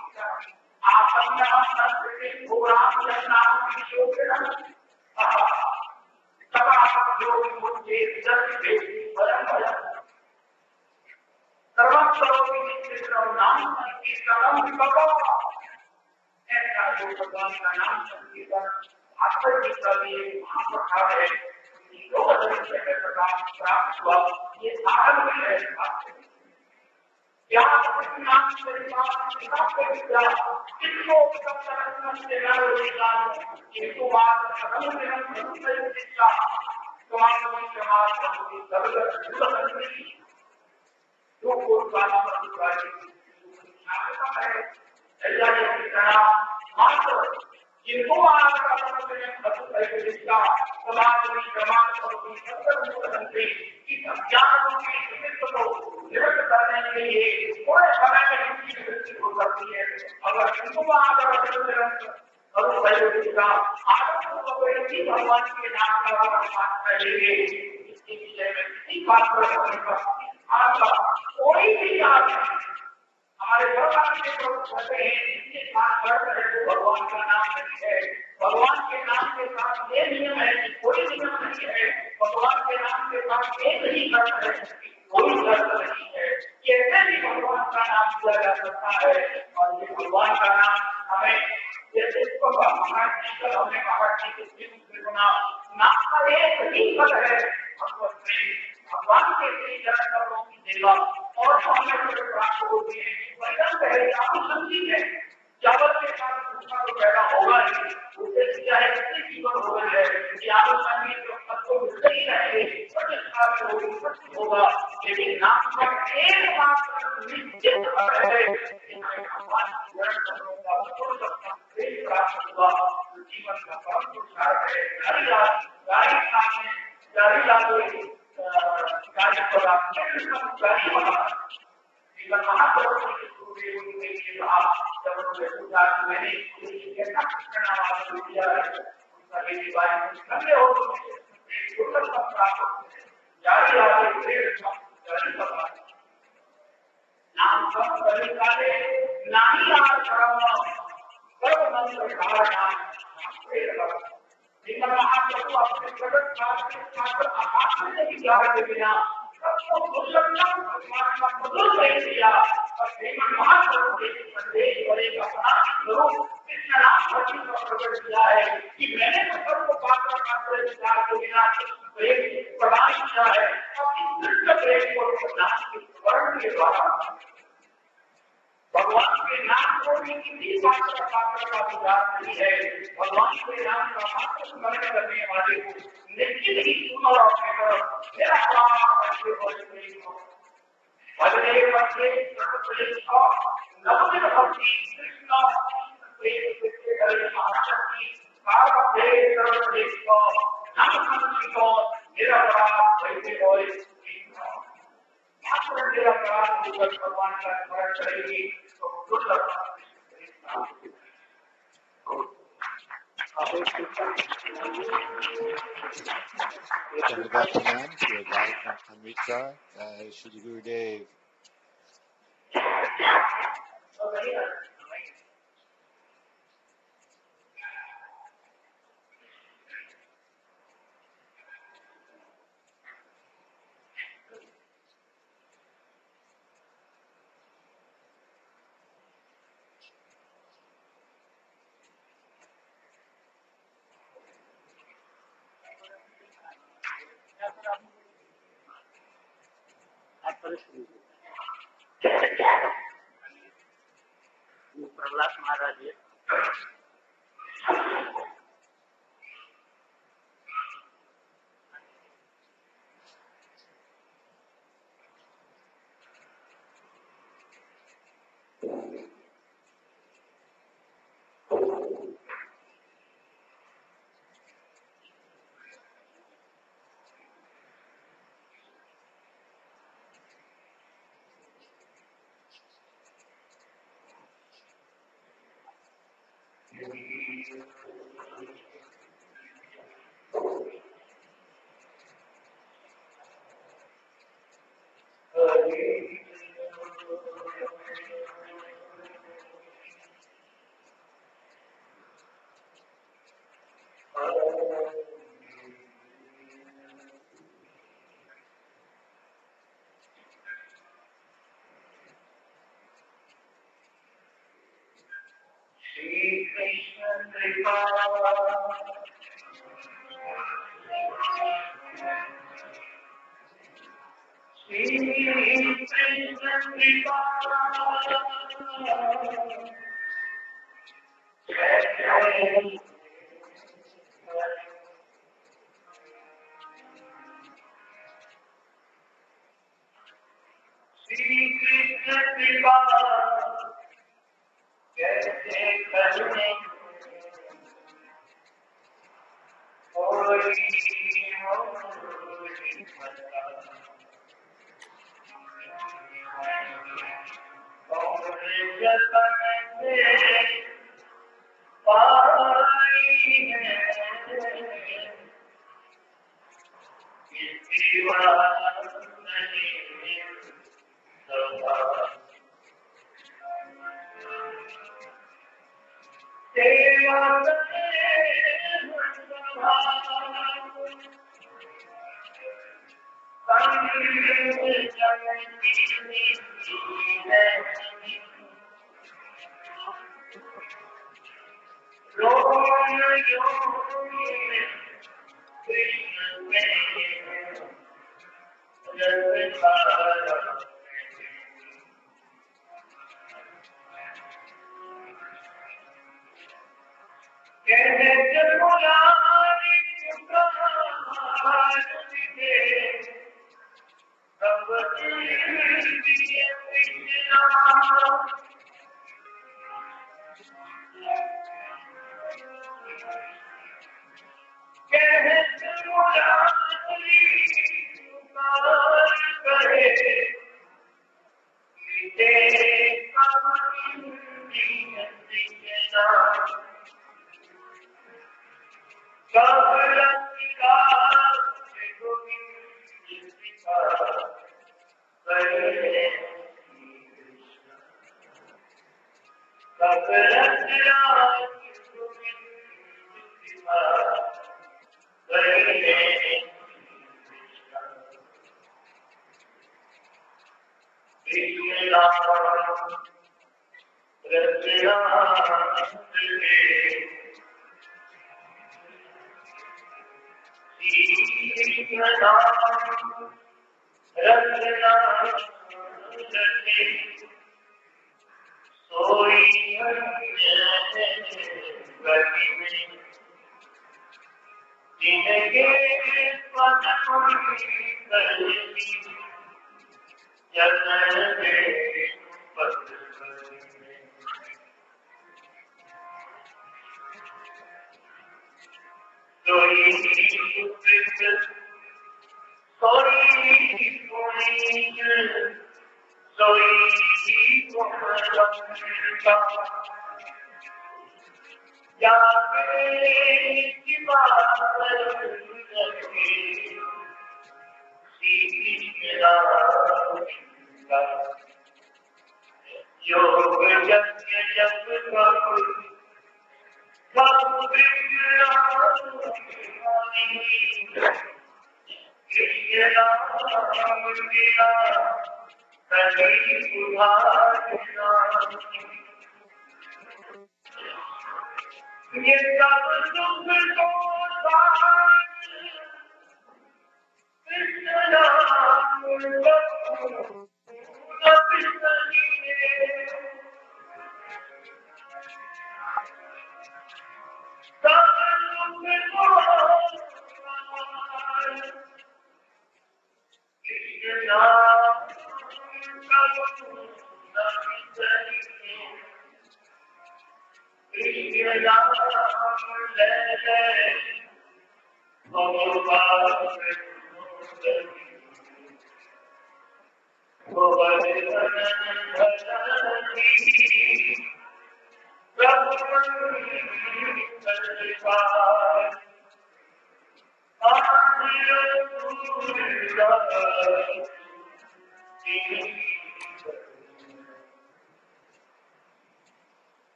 आसन्न पुराण नाम मुझे नाम ऐसा जो भगवान का नाम संकीर्तन भागवत जी का भी महाप्रभाव है। प्राप्त हुआ ये साधन भी है। क्या नाम से करने के लिए थोड़े समय में इनकी वृद्धि हो सकती है। अगर इनको भगवान के नाम का बात करेंगे इसके विषय में किसी बात पर कोई भी हमारे भगवान के कहते हैं जिसके साथ कर रहे वो भगवान का नाम नहीं है। भगवान के नाम के साथ ये नियम है कि कोई नियम नहीं है। भगवान के नाम के साथ ये नहीं कर रहे कोई शर्त नहीं है। कैसे भी भगवान का नाम किया जा सकता है और ये भगवान का नाम हमें जैसे हमने नाम का एक ही पद है भगवान के चरण कमलों की सेवा और हमें प्राप्त होती है। वचन पहले आप समझी है चावल के साथ दूसरा तो पैदा होगा ही उससे चाहे कितनी जीवन हो गई है कि आप संगीत जो सबको सही रहेंगे होगा लेकिन नाम पर एक बात निश्चित है भगवान प्राप्त हुआ जीवन का परम पुरुषार्थ है। गाड़ी भगवान के नाम को भी किसी बात का विचार नहीं है। भगवान के नाम का मात्र स्मरण करने वाले को निश्चित ही सुंदर और मेरा भजने बच्चे नवदिन भक्ति कृष्ण प्रेम शक्ति भगवान का स्मरण करेंगे तो
Dhanavad Pranam, you're live from Amritsar. Shri Gurudev.
Prahlad महाराज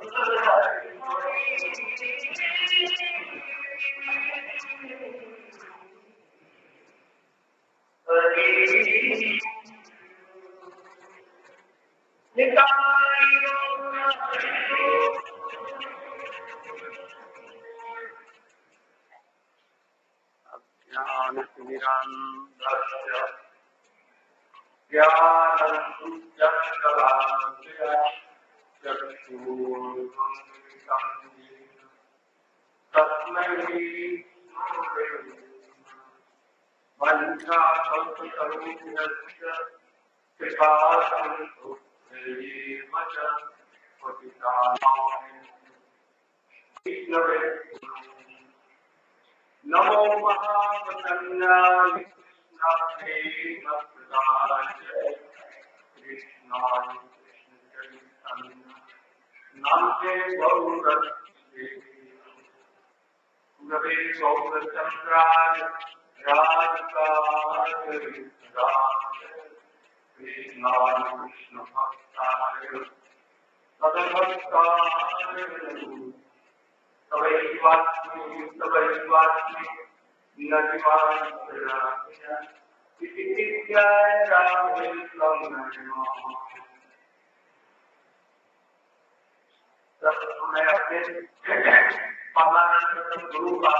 नमो महावतन्याय कृष्णाय कृष्णाय नामे गौरक्षे गुरवे गौरचन्द्राय राजकाय कृष्णाय कृष्णभक्ताय तदभक्ताय तवैवास्मि इति नित्याय रामे मैं अपने गुरु का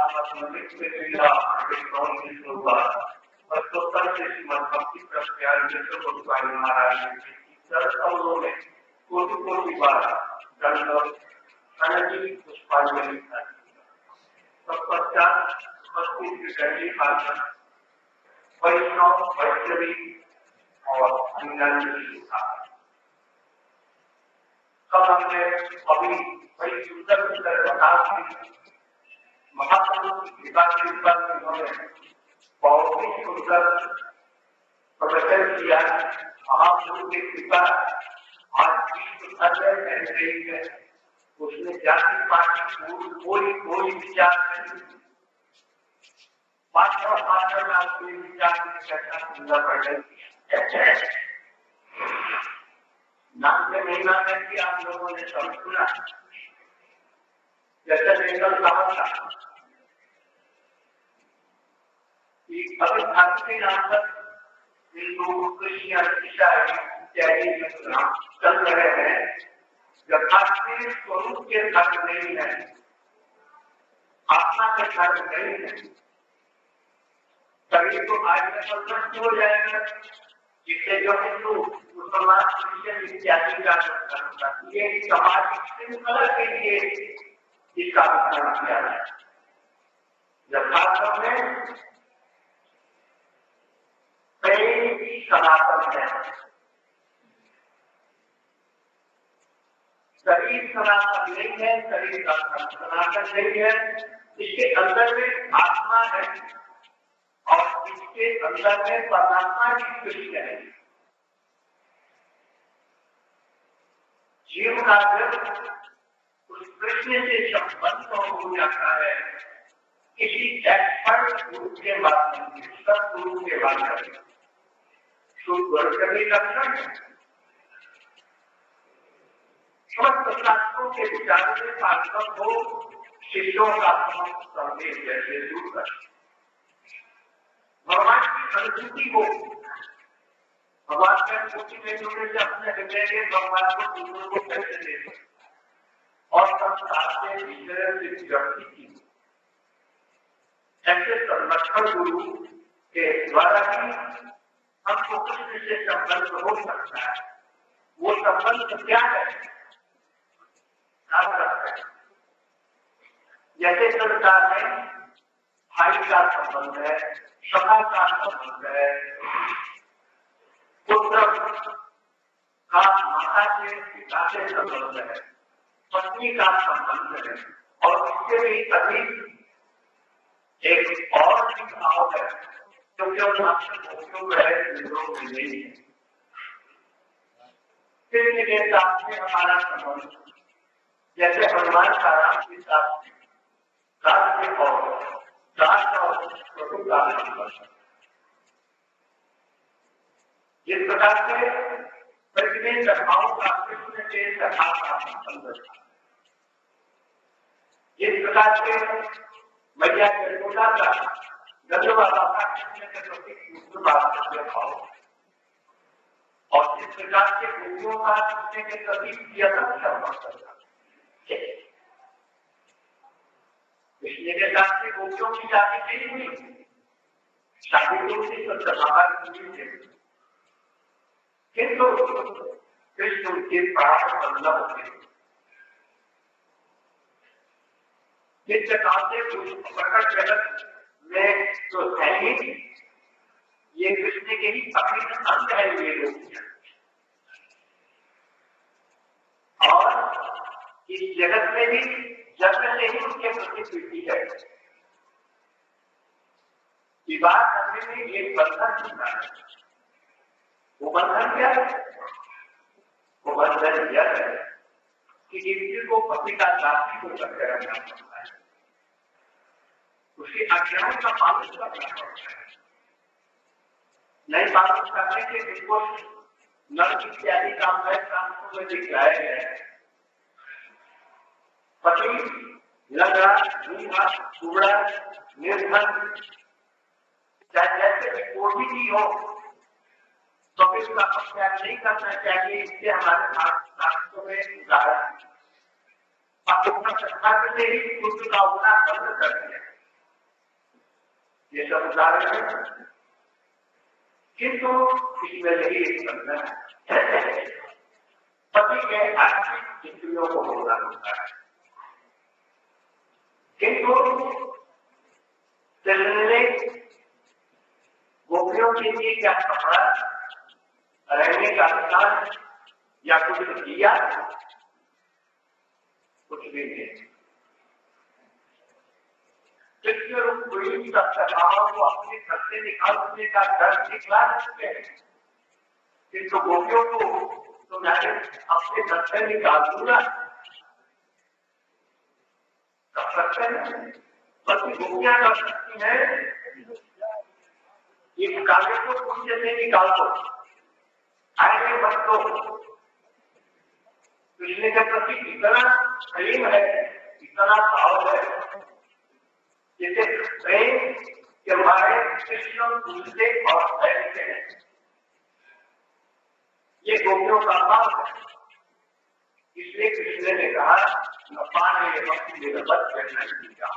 भक्ति प्रत्यार महाराज में कोटि कोटि बार पुष्पांजलि तत्पश्चात वैष्णव वैष्णवी और अन्य सब हमने अभी बड़ी सुंदर सुंदर प्रकार की महापुरुष की कृपा के ऊपर उन्होंने बहुत ही सुंदर प्रदर्शन किया। महापुरुष की कृपा आज विश्व अध्ययन कर रही है, उसमें जाति पाति कोई विचार नहीं, मात्र कोई विचार नहीं करता। सुंदर प्रदर्शन किया। नाम के महिमा में कि आप लोगों ने सब सुना, जैसे निकल कहा था कि अभी भारत के नाम पर हिंदू क्रिश्चियन ईसाई इत्यादि चल रहे हैं। जब भारतीय स्वरूप के धर्म नहीं है, आत्मा के धर्म नहीं है, तभी तो आज में संतुष्ट हो जाएगा। जिससे जो हिंदू मुसलमान क्रिश्चियन इत्यादि का ये समाज श्रृंखला के लिए इसका वितरण किया है। जब भारत में प्रेम की सनातन है, शरीर सनातन नहीं है, शरीर सनातन नहीं है, इसके अंदर में आत्मा है और इसके अंदर में परमात्मा की कृष्ण है। जीव का जब उस कृष्ण से संबंध हो जाता है किसी एक्सपर्ट गुरु के माध्यम से, सतगुरु के माध्यम से, शुद्ध लक्षण समस्त शास्त्रों के विचार से सार्थक हो, शिष्यों का संदेश जैसे दूर कर भगवान की अनुभूति हो, भगवान के अनुभूति में जुड़े से अपने हृदय के भगवान को दूसरों को कैसे दे और संसार से विचरण से व्यक्ति की ऐसे संरक्षण गुरु के द्वारा ही हमको कृष्ण से संबंध हो सकता है। वो संबंध क्या है? जैसे संसार में भाई का संबंध है, सखा का संबंध है, पुत्र का माता से पिता से संबंध है, पत्नी का संबंध है, और इससे भी अधिक एक और भाव है जो केवल उपयोग है लोग नहीं है। कृष्ण के साथ में हमारा संबंध जैसे हनुमान का राम के साथ राज्य और जिस प्रकार से प्रतिदिन सभाओं का कृष्ण के सभा का संबंध था, जिस प्रकार से मैया यशोदा का गंधवाला भाव और जिस प्रकार से गोपियों का कृष्ण के प्रति कृष्ण के साथ से गोपियों की शादी नहीं हुई, शादी तो थी किंतु कृष्ण उनके प्राण बल्लभ थे। जिस प्रकार से प्रकट जगत में जो है ये कृष्ण के ही अभिन्न अंग है ये लोग, और इस जगत में भी जन्म से ही उनके प्रति प्रीति है। विवाह करने में एक बंधन होता है, वो बंधन क्या है? वो बंधन यह है कि किसी को पति का दासी को करके रखना पड़ता है, उसकी आज्ञाओं का पालन करना पड़ता है। नहीं पालन करने के जिनको नर्क इत्यादि काम है शास्त्रों में दिखलाया गया है। पति लंगड़ा, गूंगा, कुबड़ा, निर्धन, चाहे जैसे भी कोई भी हो तो भी उसका त्याग नहीं करना चाहिए। इससे हमारे शास्त्रों में उदाहरण से ही पुत्र का होना बंद कर दिया, ये सब उदाहरण है। किंतु इसमें यही एक बंधन है, पति के आर्थिक इंद्रियों को होना होता है। किंतु गोपियों के लिए क्या कपड़ा, रहने का स्थान या कुछ दिया, कुछ भी नहीं। कृष्ण रूप कोई सत्ताओं को अपने घर से निकालने का डर निकला सकते हैं, किंतु गोपियों को तो मैं अपने घर से निकाल दूंगा कर सकते हैं। बल्कि गोपियां कर सकती है इस कार्य को पुण्य से निकाल दो, आगे बढ़ दो। कृष्ण के प्रति इतना प्रेम है, इतना भाव है, जैसे प्रेम के हमारे कृष्ण दूसरे और ऐसे हैं, ये गोपियों का भाव है। इसलिए कृष्ण ने कहा पाने भक्ति निर्भर करना दिया।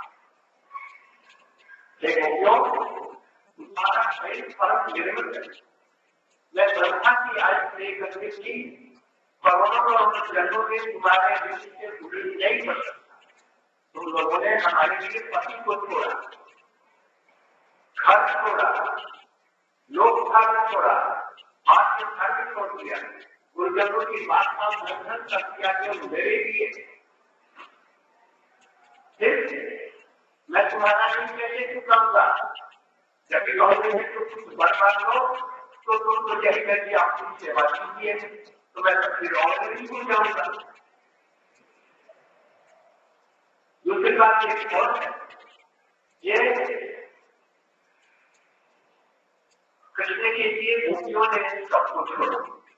गोपियों तुम्हारा प्रेम परम निर्मल है। मैं ब्रह्मा की आज लेकर की करोड़ों जन्मों में तुम्हारे विषय से जुड़ी नहीं कर सकता। तुम लोगों ने हमारे लिए पति को छोड़ा, घर छोड़ा, लोक धर्म छोड़ा, आत्म धर्म छोड़ दिया, गुरुजनों की बात का उल्लंघन कर दिया जो मेरे लिए। फिर मैं तुम्हारा नहीं कैसे चुकाऊंगा? जब कहोगे तो कुछ बर्बाद हो तो तुम तो यही करके आपकी सेवा कीजिए, तो मैं फिर और नहीं भूल जाऊंगा। दूसरी बात ये कौन है? ये कृष्ण के लिए गोपियों ने सब कुछ छोड़ा,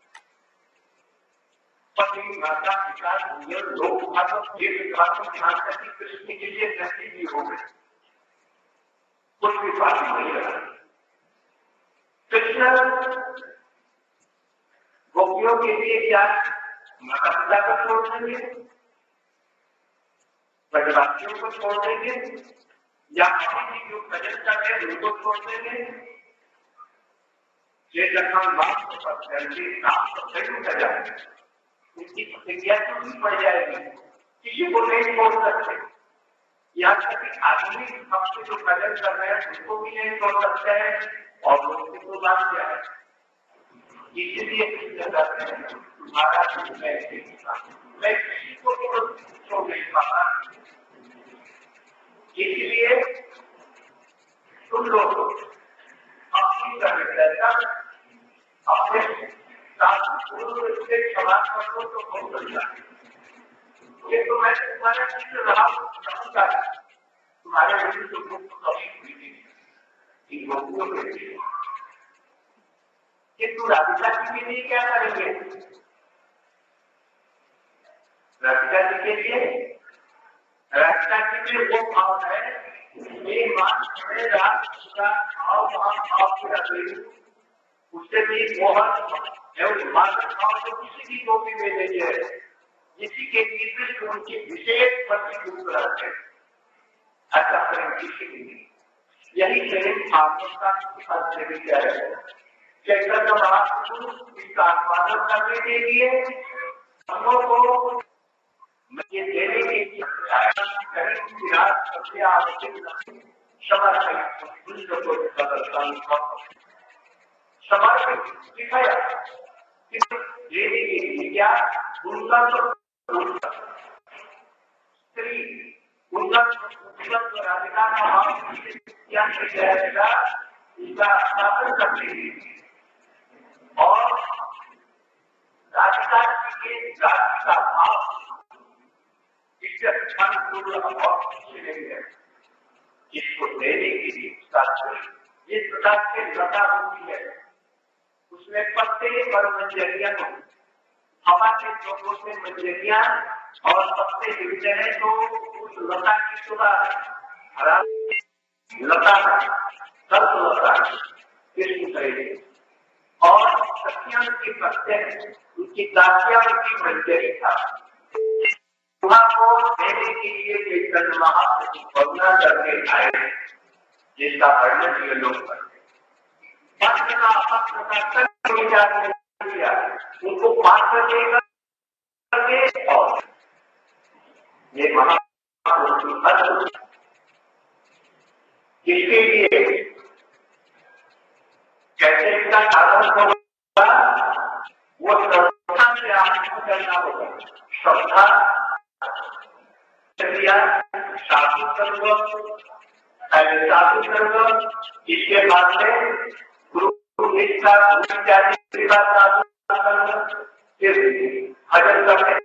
पति, माता, पिता, लोग ध्यान करके कृष्ण के लिए नृत्य भी हो गए, कुछ भी बात नहीं रहा। कृष्ण गोपियों के लिए क्या माता पिता को छोड़ देंगे, ब्रजवासियों को छोड़ देंगे, या अभी जो भजन कर रहे हैं उनको छोड़ देंगे? ये लखन बात जाएंगे, उनकी प्रतिक्रिया तो नहीं पड़ जाएगी, किसी को नहीं छोड़ सकते। यहाँ तक कि आदमी सबसे जो भजन कर रहे हैं उनको भी नहीं छोड़ सकते हैं, और उसकी तो बात क्या है? इसलिए तुम्हारा मैं किसी को छोड़ नहीं पाता। इसलिए तुम लोग अपनी अपने क्षमा कर दो तो बहुत बढ़िया। ये तो मैं तुम्हारे चित्र रहा चाहूंगा, तुम्हारे विषय तो कभी हुई थी इन लोगों के लिए। किंतु राधिका जी के लिए क्या करेंगे? राधिका जी के लिए राधिका जी में वो भाव है, ये मान मेरा उसका भाव भाव की उससे भी मोहन एवं मात्र भाव को किसी भी टोपी में नहीं है, किसी के निर्दिष्ट उनकी विशेष प्रतिरूप रहते हैं, ऐसा प्रेम किसी की नहीं। यही प्रेम आत्मता की अध्यक्ष है। चैतन्य महापुरुष इसका आस्वादन करने के लिए हमों को ये देने के लिए सबसे आवश्यक समर्पित दिखाया देने के लिए क्या उनका स्त्री उनका राधिका का भाव क्या जाएगा इसका स्थापन करते हैं और राधिका के जाति का भाव इसके इसको देने के लिए इस प्रकार के लता होती है, उसमें पत्ते और मंजरियां हवा के चौकों से मंजरियां और पत्ते गिरते हैं तो उस लता की सुबह हरा लता लता किस तरह और सखियां के पत्ते उनकी दासियां उनकी मंजरी था को देने के लिए चैतन्य महाप्रभु वंदना करके आए, जिसका वर्णन ये लोग करते उनको पात्र देकर और ये महाप्रभु इसके लिए कैसे इसका साधन होगा, वो श्रद्धा से आरंभ करना होगा। श्रद्धा साधु सर्व इसके बाद में गुरु निष्ठा इत्यादि भजन करने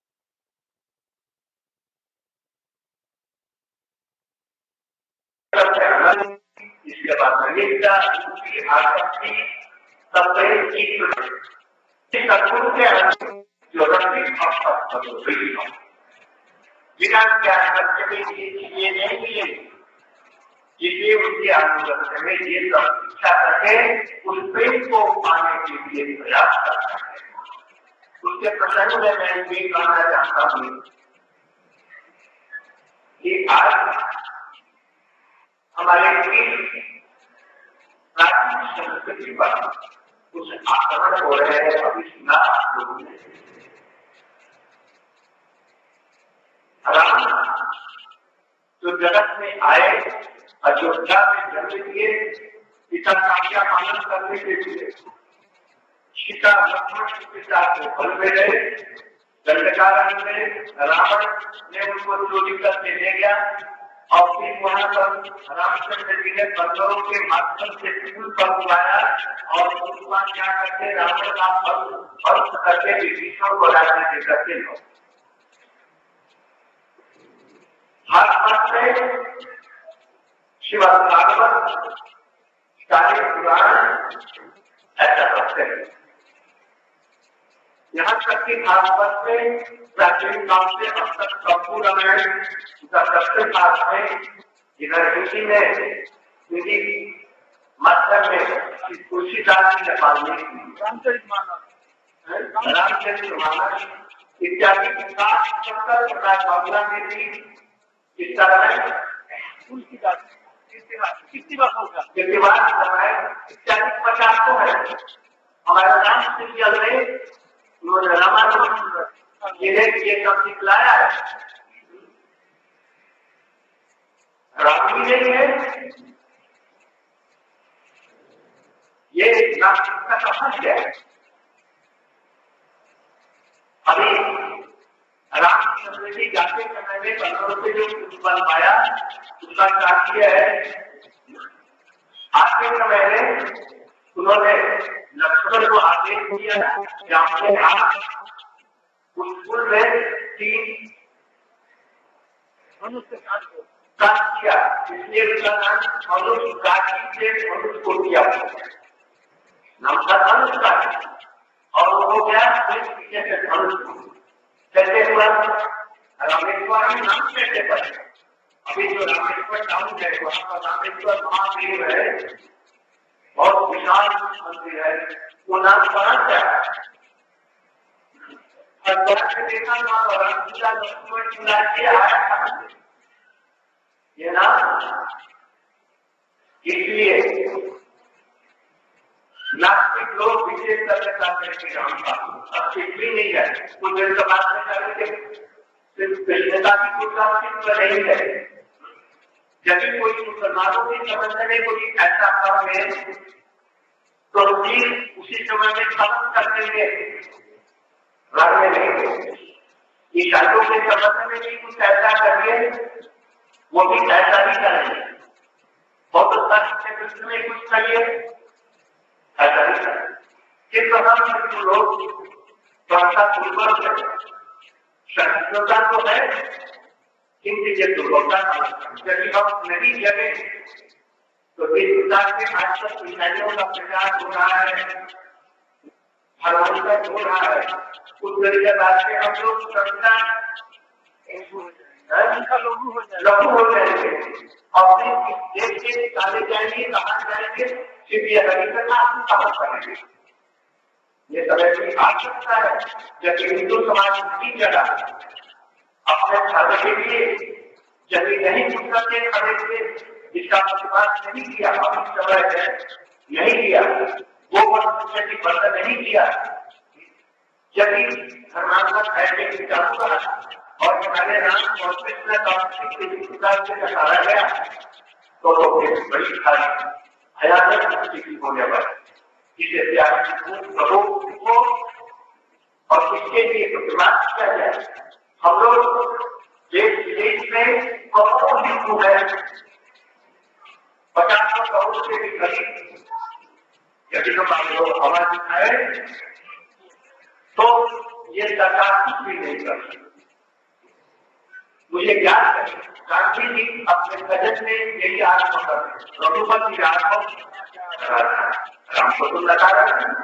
इसके बाद में निष्ठा आसक्ति सदगुरु के जो रंगित बिना ज्ञान करने में ये नहीं मिले, इसलिए उनके आत्मदर्शन में ये सब इच्छा करके उस प्रेम को पाने के लिए प्रयास करता है। उसके प्रसंग में मैं ये कहना चाहता हूँ कि आज हमारे प्राचीन संस्कृति पर कुछ आक्रमण हो रहे हैं, अभी सुना आप लोगों ने। राम जो जगत में आए, अयोध्या में जन्म लिए, पिता का आज्ञा पालन करने के लिए सीता लक्ष्मण के पिता को फल में गए, दंडकारण्य में रावण ने उनको चोरी करके ले गया और फिर वहां पर रामचंद्र जी ने बंदरों के माध्यम से फूल पर बुलाया और उसका क्या करके रावण का फल करके विभीषण को राज्य दे करके लो। भागवत में श्रीमद् भागवत सारे पुराण ऐसा करते हैं। यहाँ तक कि भागवत में प्राचीन काल से अब तक संपूर्ण रामायण का सबसे खास में इधर हिंदी में हिंदी माध्यम में तुलसीदास जी ने पालनी की रामचरित मानस इत्यादि की बांग्ला में भी इस तरह तुलसीदास इत्यादि 50 को है। हमारे राम सिंह ने उन्होंने रामायण ये सब दिखलाया है, राम जी नहीं है, ये नास्तिकता का सत्य है। अभी रामचंद्र जी जाते समय में बंदरों से जो बन पाया उसका साक्ष्य है। आते समय में उन्होंने लक्ष्मण को आदेश दिया कि आपने उस फूल में 3 मनुष्य काट किया, इसलिए उसका नाम मनुष्य काटी से मनुष्य को दिया, नाम था धनुष काटी और वो गया पीछे से धनुष कैसे हुआ रामेश्वर नाम कैसे पड़े अभी जो रामेश्वर टाउन है वहां पर रामेश्वर महादेव है, बहुत विशाल मंदिर है, वो नाम बना क्या है? देखा राम सीता लक्ष्मण चुना के आया था ये नाम, इसलिए नास्तिक लोग विशेष करके चाहते हैं कि राम का अब भी नहीं है, कुछ देर के बाद में चाहते सिर्फ कृष्णता की कुछ अस्तित्व नहीं है। जब भी कोई मुसलमानों की समझ में कोई ऐसा काम है तो उसी समय में खत्म कर देंगे, लड़ने नहीं। ईसाइयों के समझ में भी कुछ ऐसा करिए, वो भी ऐसा ही करेंगे। बहुत अच्छा कृष्ण में कुछ करिए, ऐसा ही करेंगे। किस प्रकार लोग थोड़ा पूर्वक सहिष्णुता तो है, किंतु ये दुर्बलता यदि हम नहीं लगे तो इस प्रकार से आज तक ईसाइयों का प्रचार हो रहा है, भगवान हो रहा है। उस तरीके से हम लोग संस्था लघु हो जाएंगे और देश से निकाले जाएंगे, कहा जाएंगे, सिर्फ ये हकीकत समझ पाएंगे। ये समय भी आ सकता है जब हिंदू समाज की जगह अपने धर्म के लिए यदि नहीं पूछ सकते खड़े थे, इसका प्रतिवाद नहीं किया, अभी समय है नहीं किया, वो यदि बंद नहीं किया, यदि धर्मात्मक ऐसे विचारों का और हमारे राम और कृष्ण का से हटाया गया तो बड़ी भयानक स्थिति होने वाली। इसे को और इसके लिए प्रतिवाद किया जाए। हम लोग देश विदेश में करोड़ों हिंदू है, 50 करोड़ से भी करीब, यदि हम लोग आवाज उठाए तो ये सरकार कुछ भी नहीं कर सकती। मुझे याद है गांधी जी अपने बजट में यही आरंभ करते, रघुपति राम को तुम लगा रहे हैं।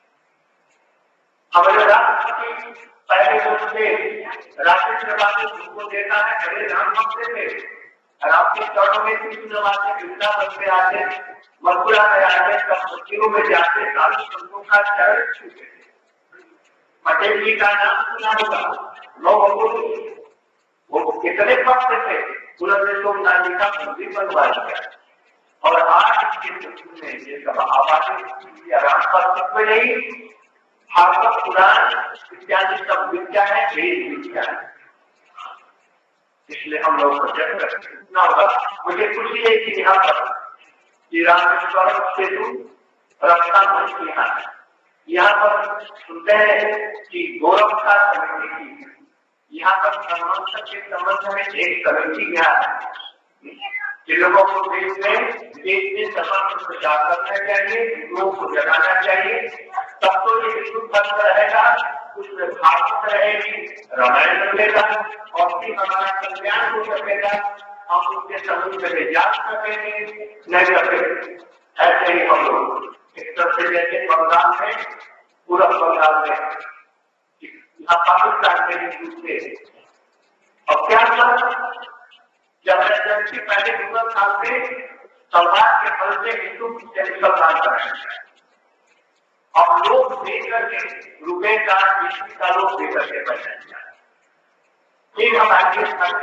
हमारे राष्ट्रपति पहले से राष्ट्रीय को देता है, हरे राम भक्त थे और आपके चरणों में कृष्ण वाले वृंदावन में आते, मथुरा में आते, सब मंदिरों में जाते, साधु संतों का चरण छूते। पटेल जी का नाम सुना होगा, लोग वो कितने भक्त थे, उन्होंने सोमनाथ जी का मंदिर बनवा दिया। और आज के में ये सब आबादी राम का नहीं, भागवत पुराण इत्यादि सब विद्या है, वेद विद्या है। इसलिए हम लोग को इतना होगा। मुझे खुशी है कि यहाँ पर श्री रामेश्वर सेतु रक्षा मंच यहाँ पर सुनते हैं कि गौरव का समिति की यहाँ पर धर्मांतर के संबंध में एक कमेटी गया है। जिन लोगों को देश में धर्म प्रचार करना चाहिए, हिंदुओं को जगाना चाहिए, तब तो ये हिंदू धर्म रहेगा, उसमें भागवत रहेगी, रामायण बनेगा और फिर हमारा कल्याण हो सकेगा। हम उसके समुद्र में जा सकेंगे, नहीं सकेंगे। ऐसे ही हम लोग एक तरह से जैसे बंगाल में, पूरा बंगाल में पाकिस्तान के हिंदू थे और क्या जब एमरजेंसी पहले 2 साल से समाज के फल से हिंदू मुसलमान बनाए और लोग देकर के रुपए का का लोग देकर के बैठे। फिर हम आगे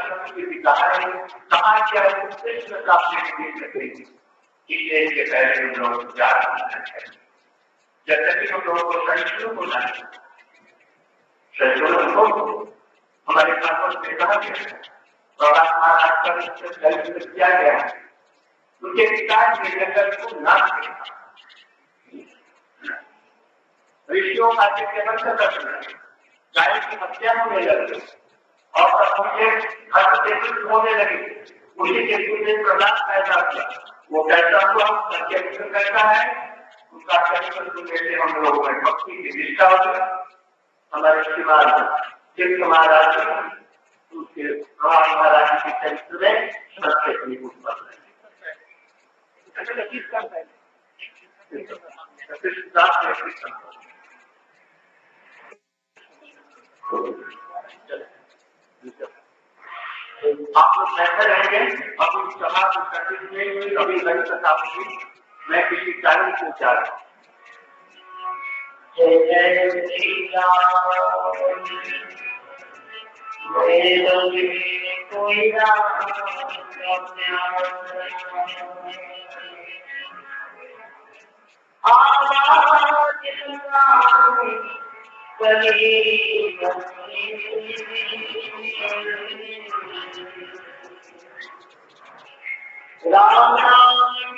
कहा क्या कृष्ण का इसलिए पहले हम लोग जा जैसे कि हम लोगों को संशोधन होना है, संशोधन हो हमारे शासन में कहा गया किया गया, उनके विकास के जगत को नाश किया, ऋषियों का गाय की हत्या होने लगी और होने लगी, उसी के लिए प्रदान पैदा किया। वो कैसा हुआ कैसा है उसका से हम लोगों में भक्ति की निष्ठा होगी। हमारे शिवाजी महाराज उसके महाराज के चरित्र में सत्य आप लोग बेहतर रहेंगे। अभी सभा को करते हुए कभी कभी बताऊंगी मैं किसी कारण को चाह रहा हूँ। जय श्री राम कोई राम राम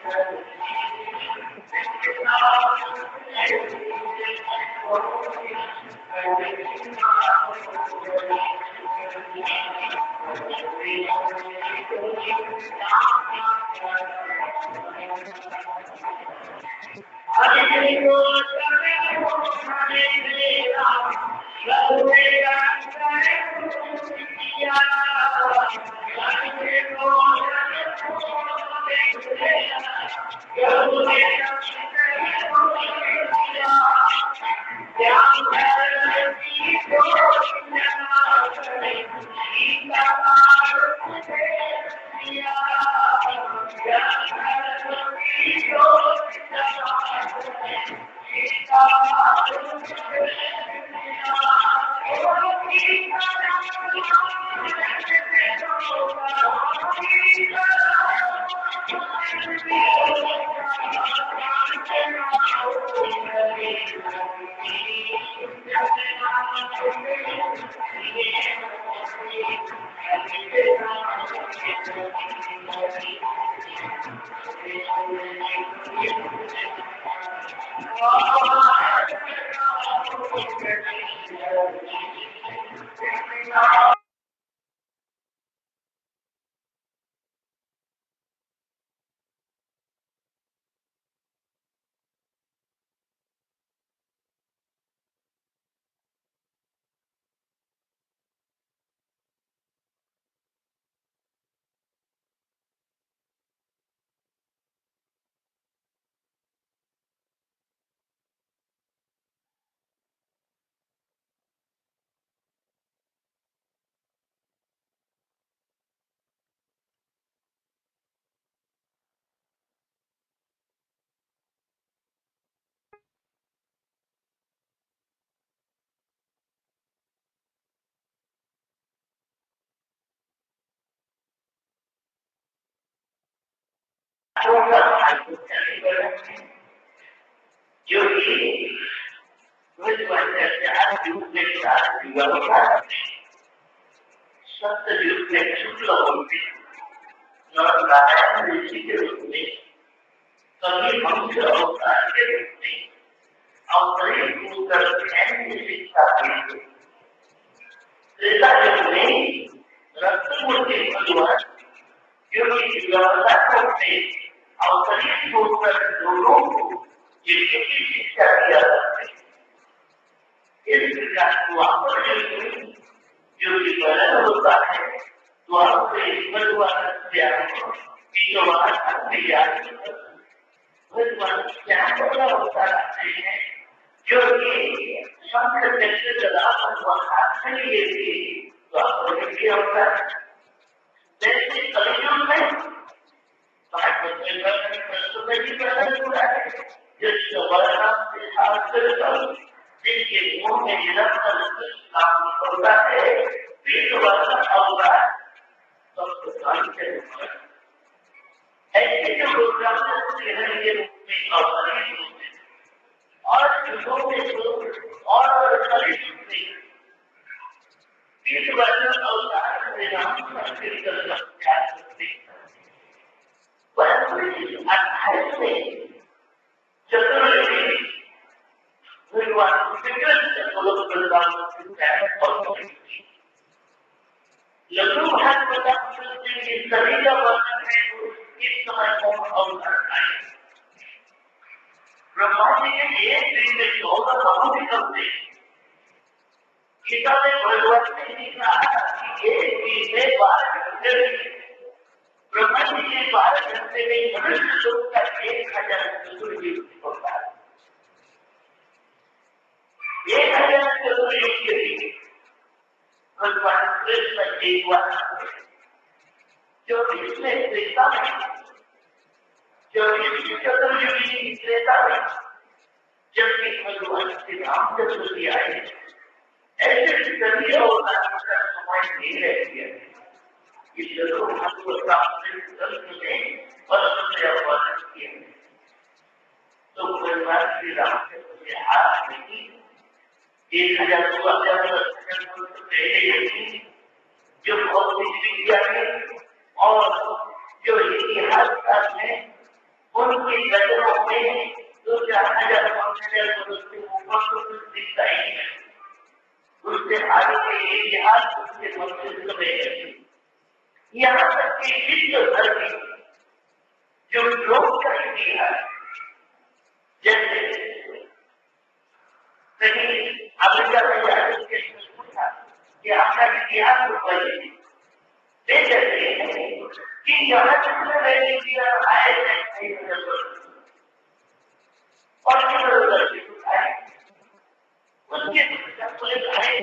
सत्ययुग में शुक्ल होती नारायण ऋषि के रूप में कभी मनुष्य अवतार के रूप में अवतरित होकर ध्यान की शिक्षा दी। त्रेता युग में रत्नमूर्ति भगवान योगी व्यवस्था से अवतरित होकर लोगों को यज्ञ की शिक्षा दिया जाता है। इस प्रकार द्वापर युग में जो कि वर्णन होता है द्वापर से भगवान भगवान होता है जो कि शंकर जैसे जला भगवान लिए थे द्वापर के अवतार जैसे कलयुग में भागवत में भी वर्णन हुआ है जिसका वर्णन जिसके मुंह में निरंतर नाम होता है विश्ववर्धन अवतार ऐसे जो ग्रंथ के रूप में अवतरित होते और युगों में और कलयुग में विश्ववर्धन अवतार से नाम संस्कृत करते परंतु इस अध्याय में चतुर्वेदी भगवान लघु भागवत के सभी का वर्णन है इस समय कौन अवसर आए ब्रह्मा जी के एक दिन में 14 बहुत ही करते गीता में भगवत ने लिखा कि एक दिन में 12 घंटे ब्रह्मा जी के 12 घंटे में मनुष्य लोग का 1000 चतुर्युग होता है। 1000 चतुर्युग के लिए भगवान कृष्ण एक बार जो इसमें त्रेता में जो इस चतुर्युगी त्रेता में जबकि भगवान श्री रामचंद्र जी आए ऐसे सभी अवतार का समय नहीं रह गया इस तो भगवान श्री रामचंद्र के हाथ में 1000 जो भौतिक विज्ञान और जो इतिहास में की गजरों में तो जहाँ जब पहुँचने तो उसके ऊपर तो कुछ दिखता ही नहीं, उसके आगे के इतिहास उसके मस्तिष्क में है। यहाँ तक कि विश्व भर में जो लोग का इतिहास, जैसे कहीं अमेरिका में जाकर के पूछा कि आपका इतिहास बताइए, वे कहते हैं कि यहाँ जितने नए इंडिया आए हैं और किधर उधर से आए, उसके पुलिस आए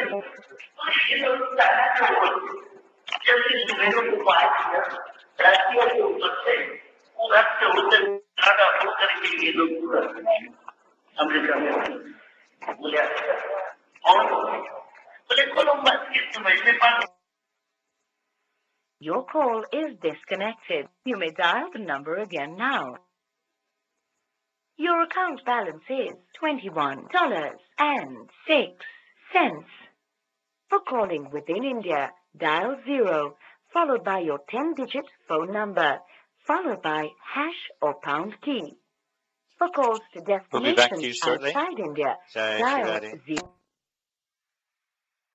जैसे सुबह को पार किया राष्ट्रीय के ऊपर से रक्त होकर ज्यादा होकर के लिए लोग पूरा अमेरिका में बोले और बोले कोलंबस के समय में पास।
Your call is disconnected. You may dial the number again now. Your account balance is $21.06. For calling within India, dial 0 followed by your 10-digit phone number, followed by hash or pound key. For calls to
We'll be back to you
destinations
shortly.
outside India,
Sorry,
dial
Shirley.
0.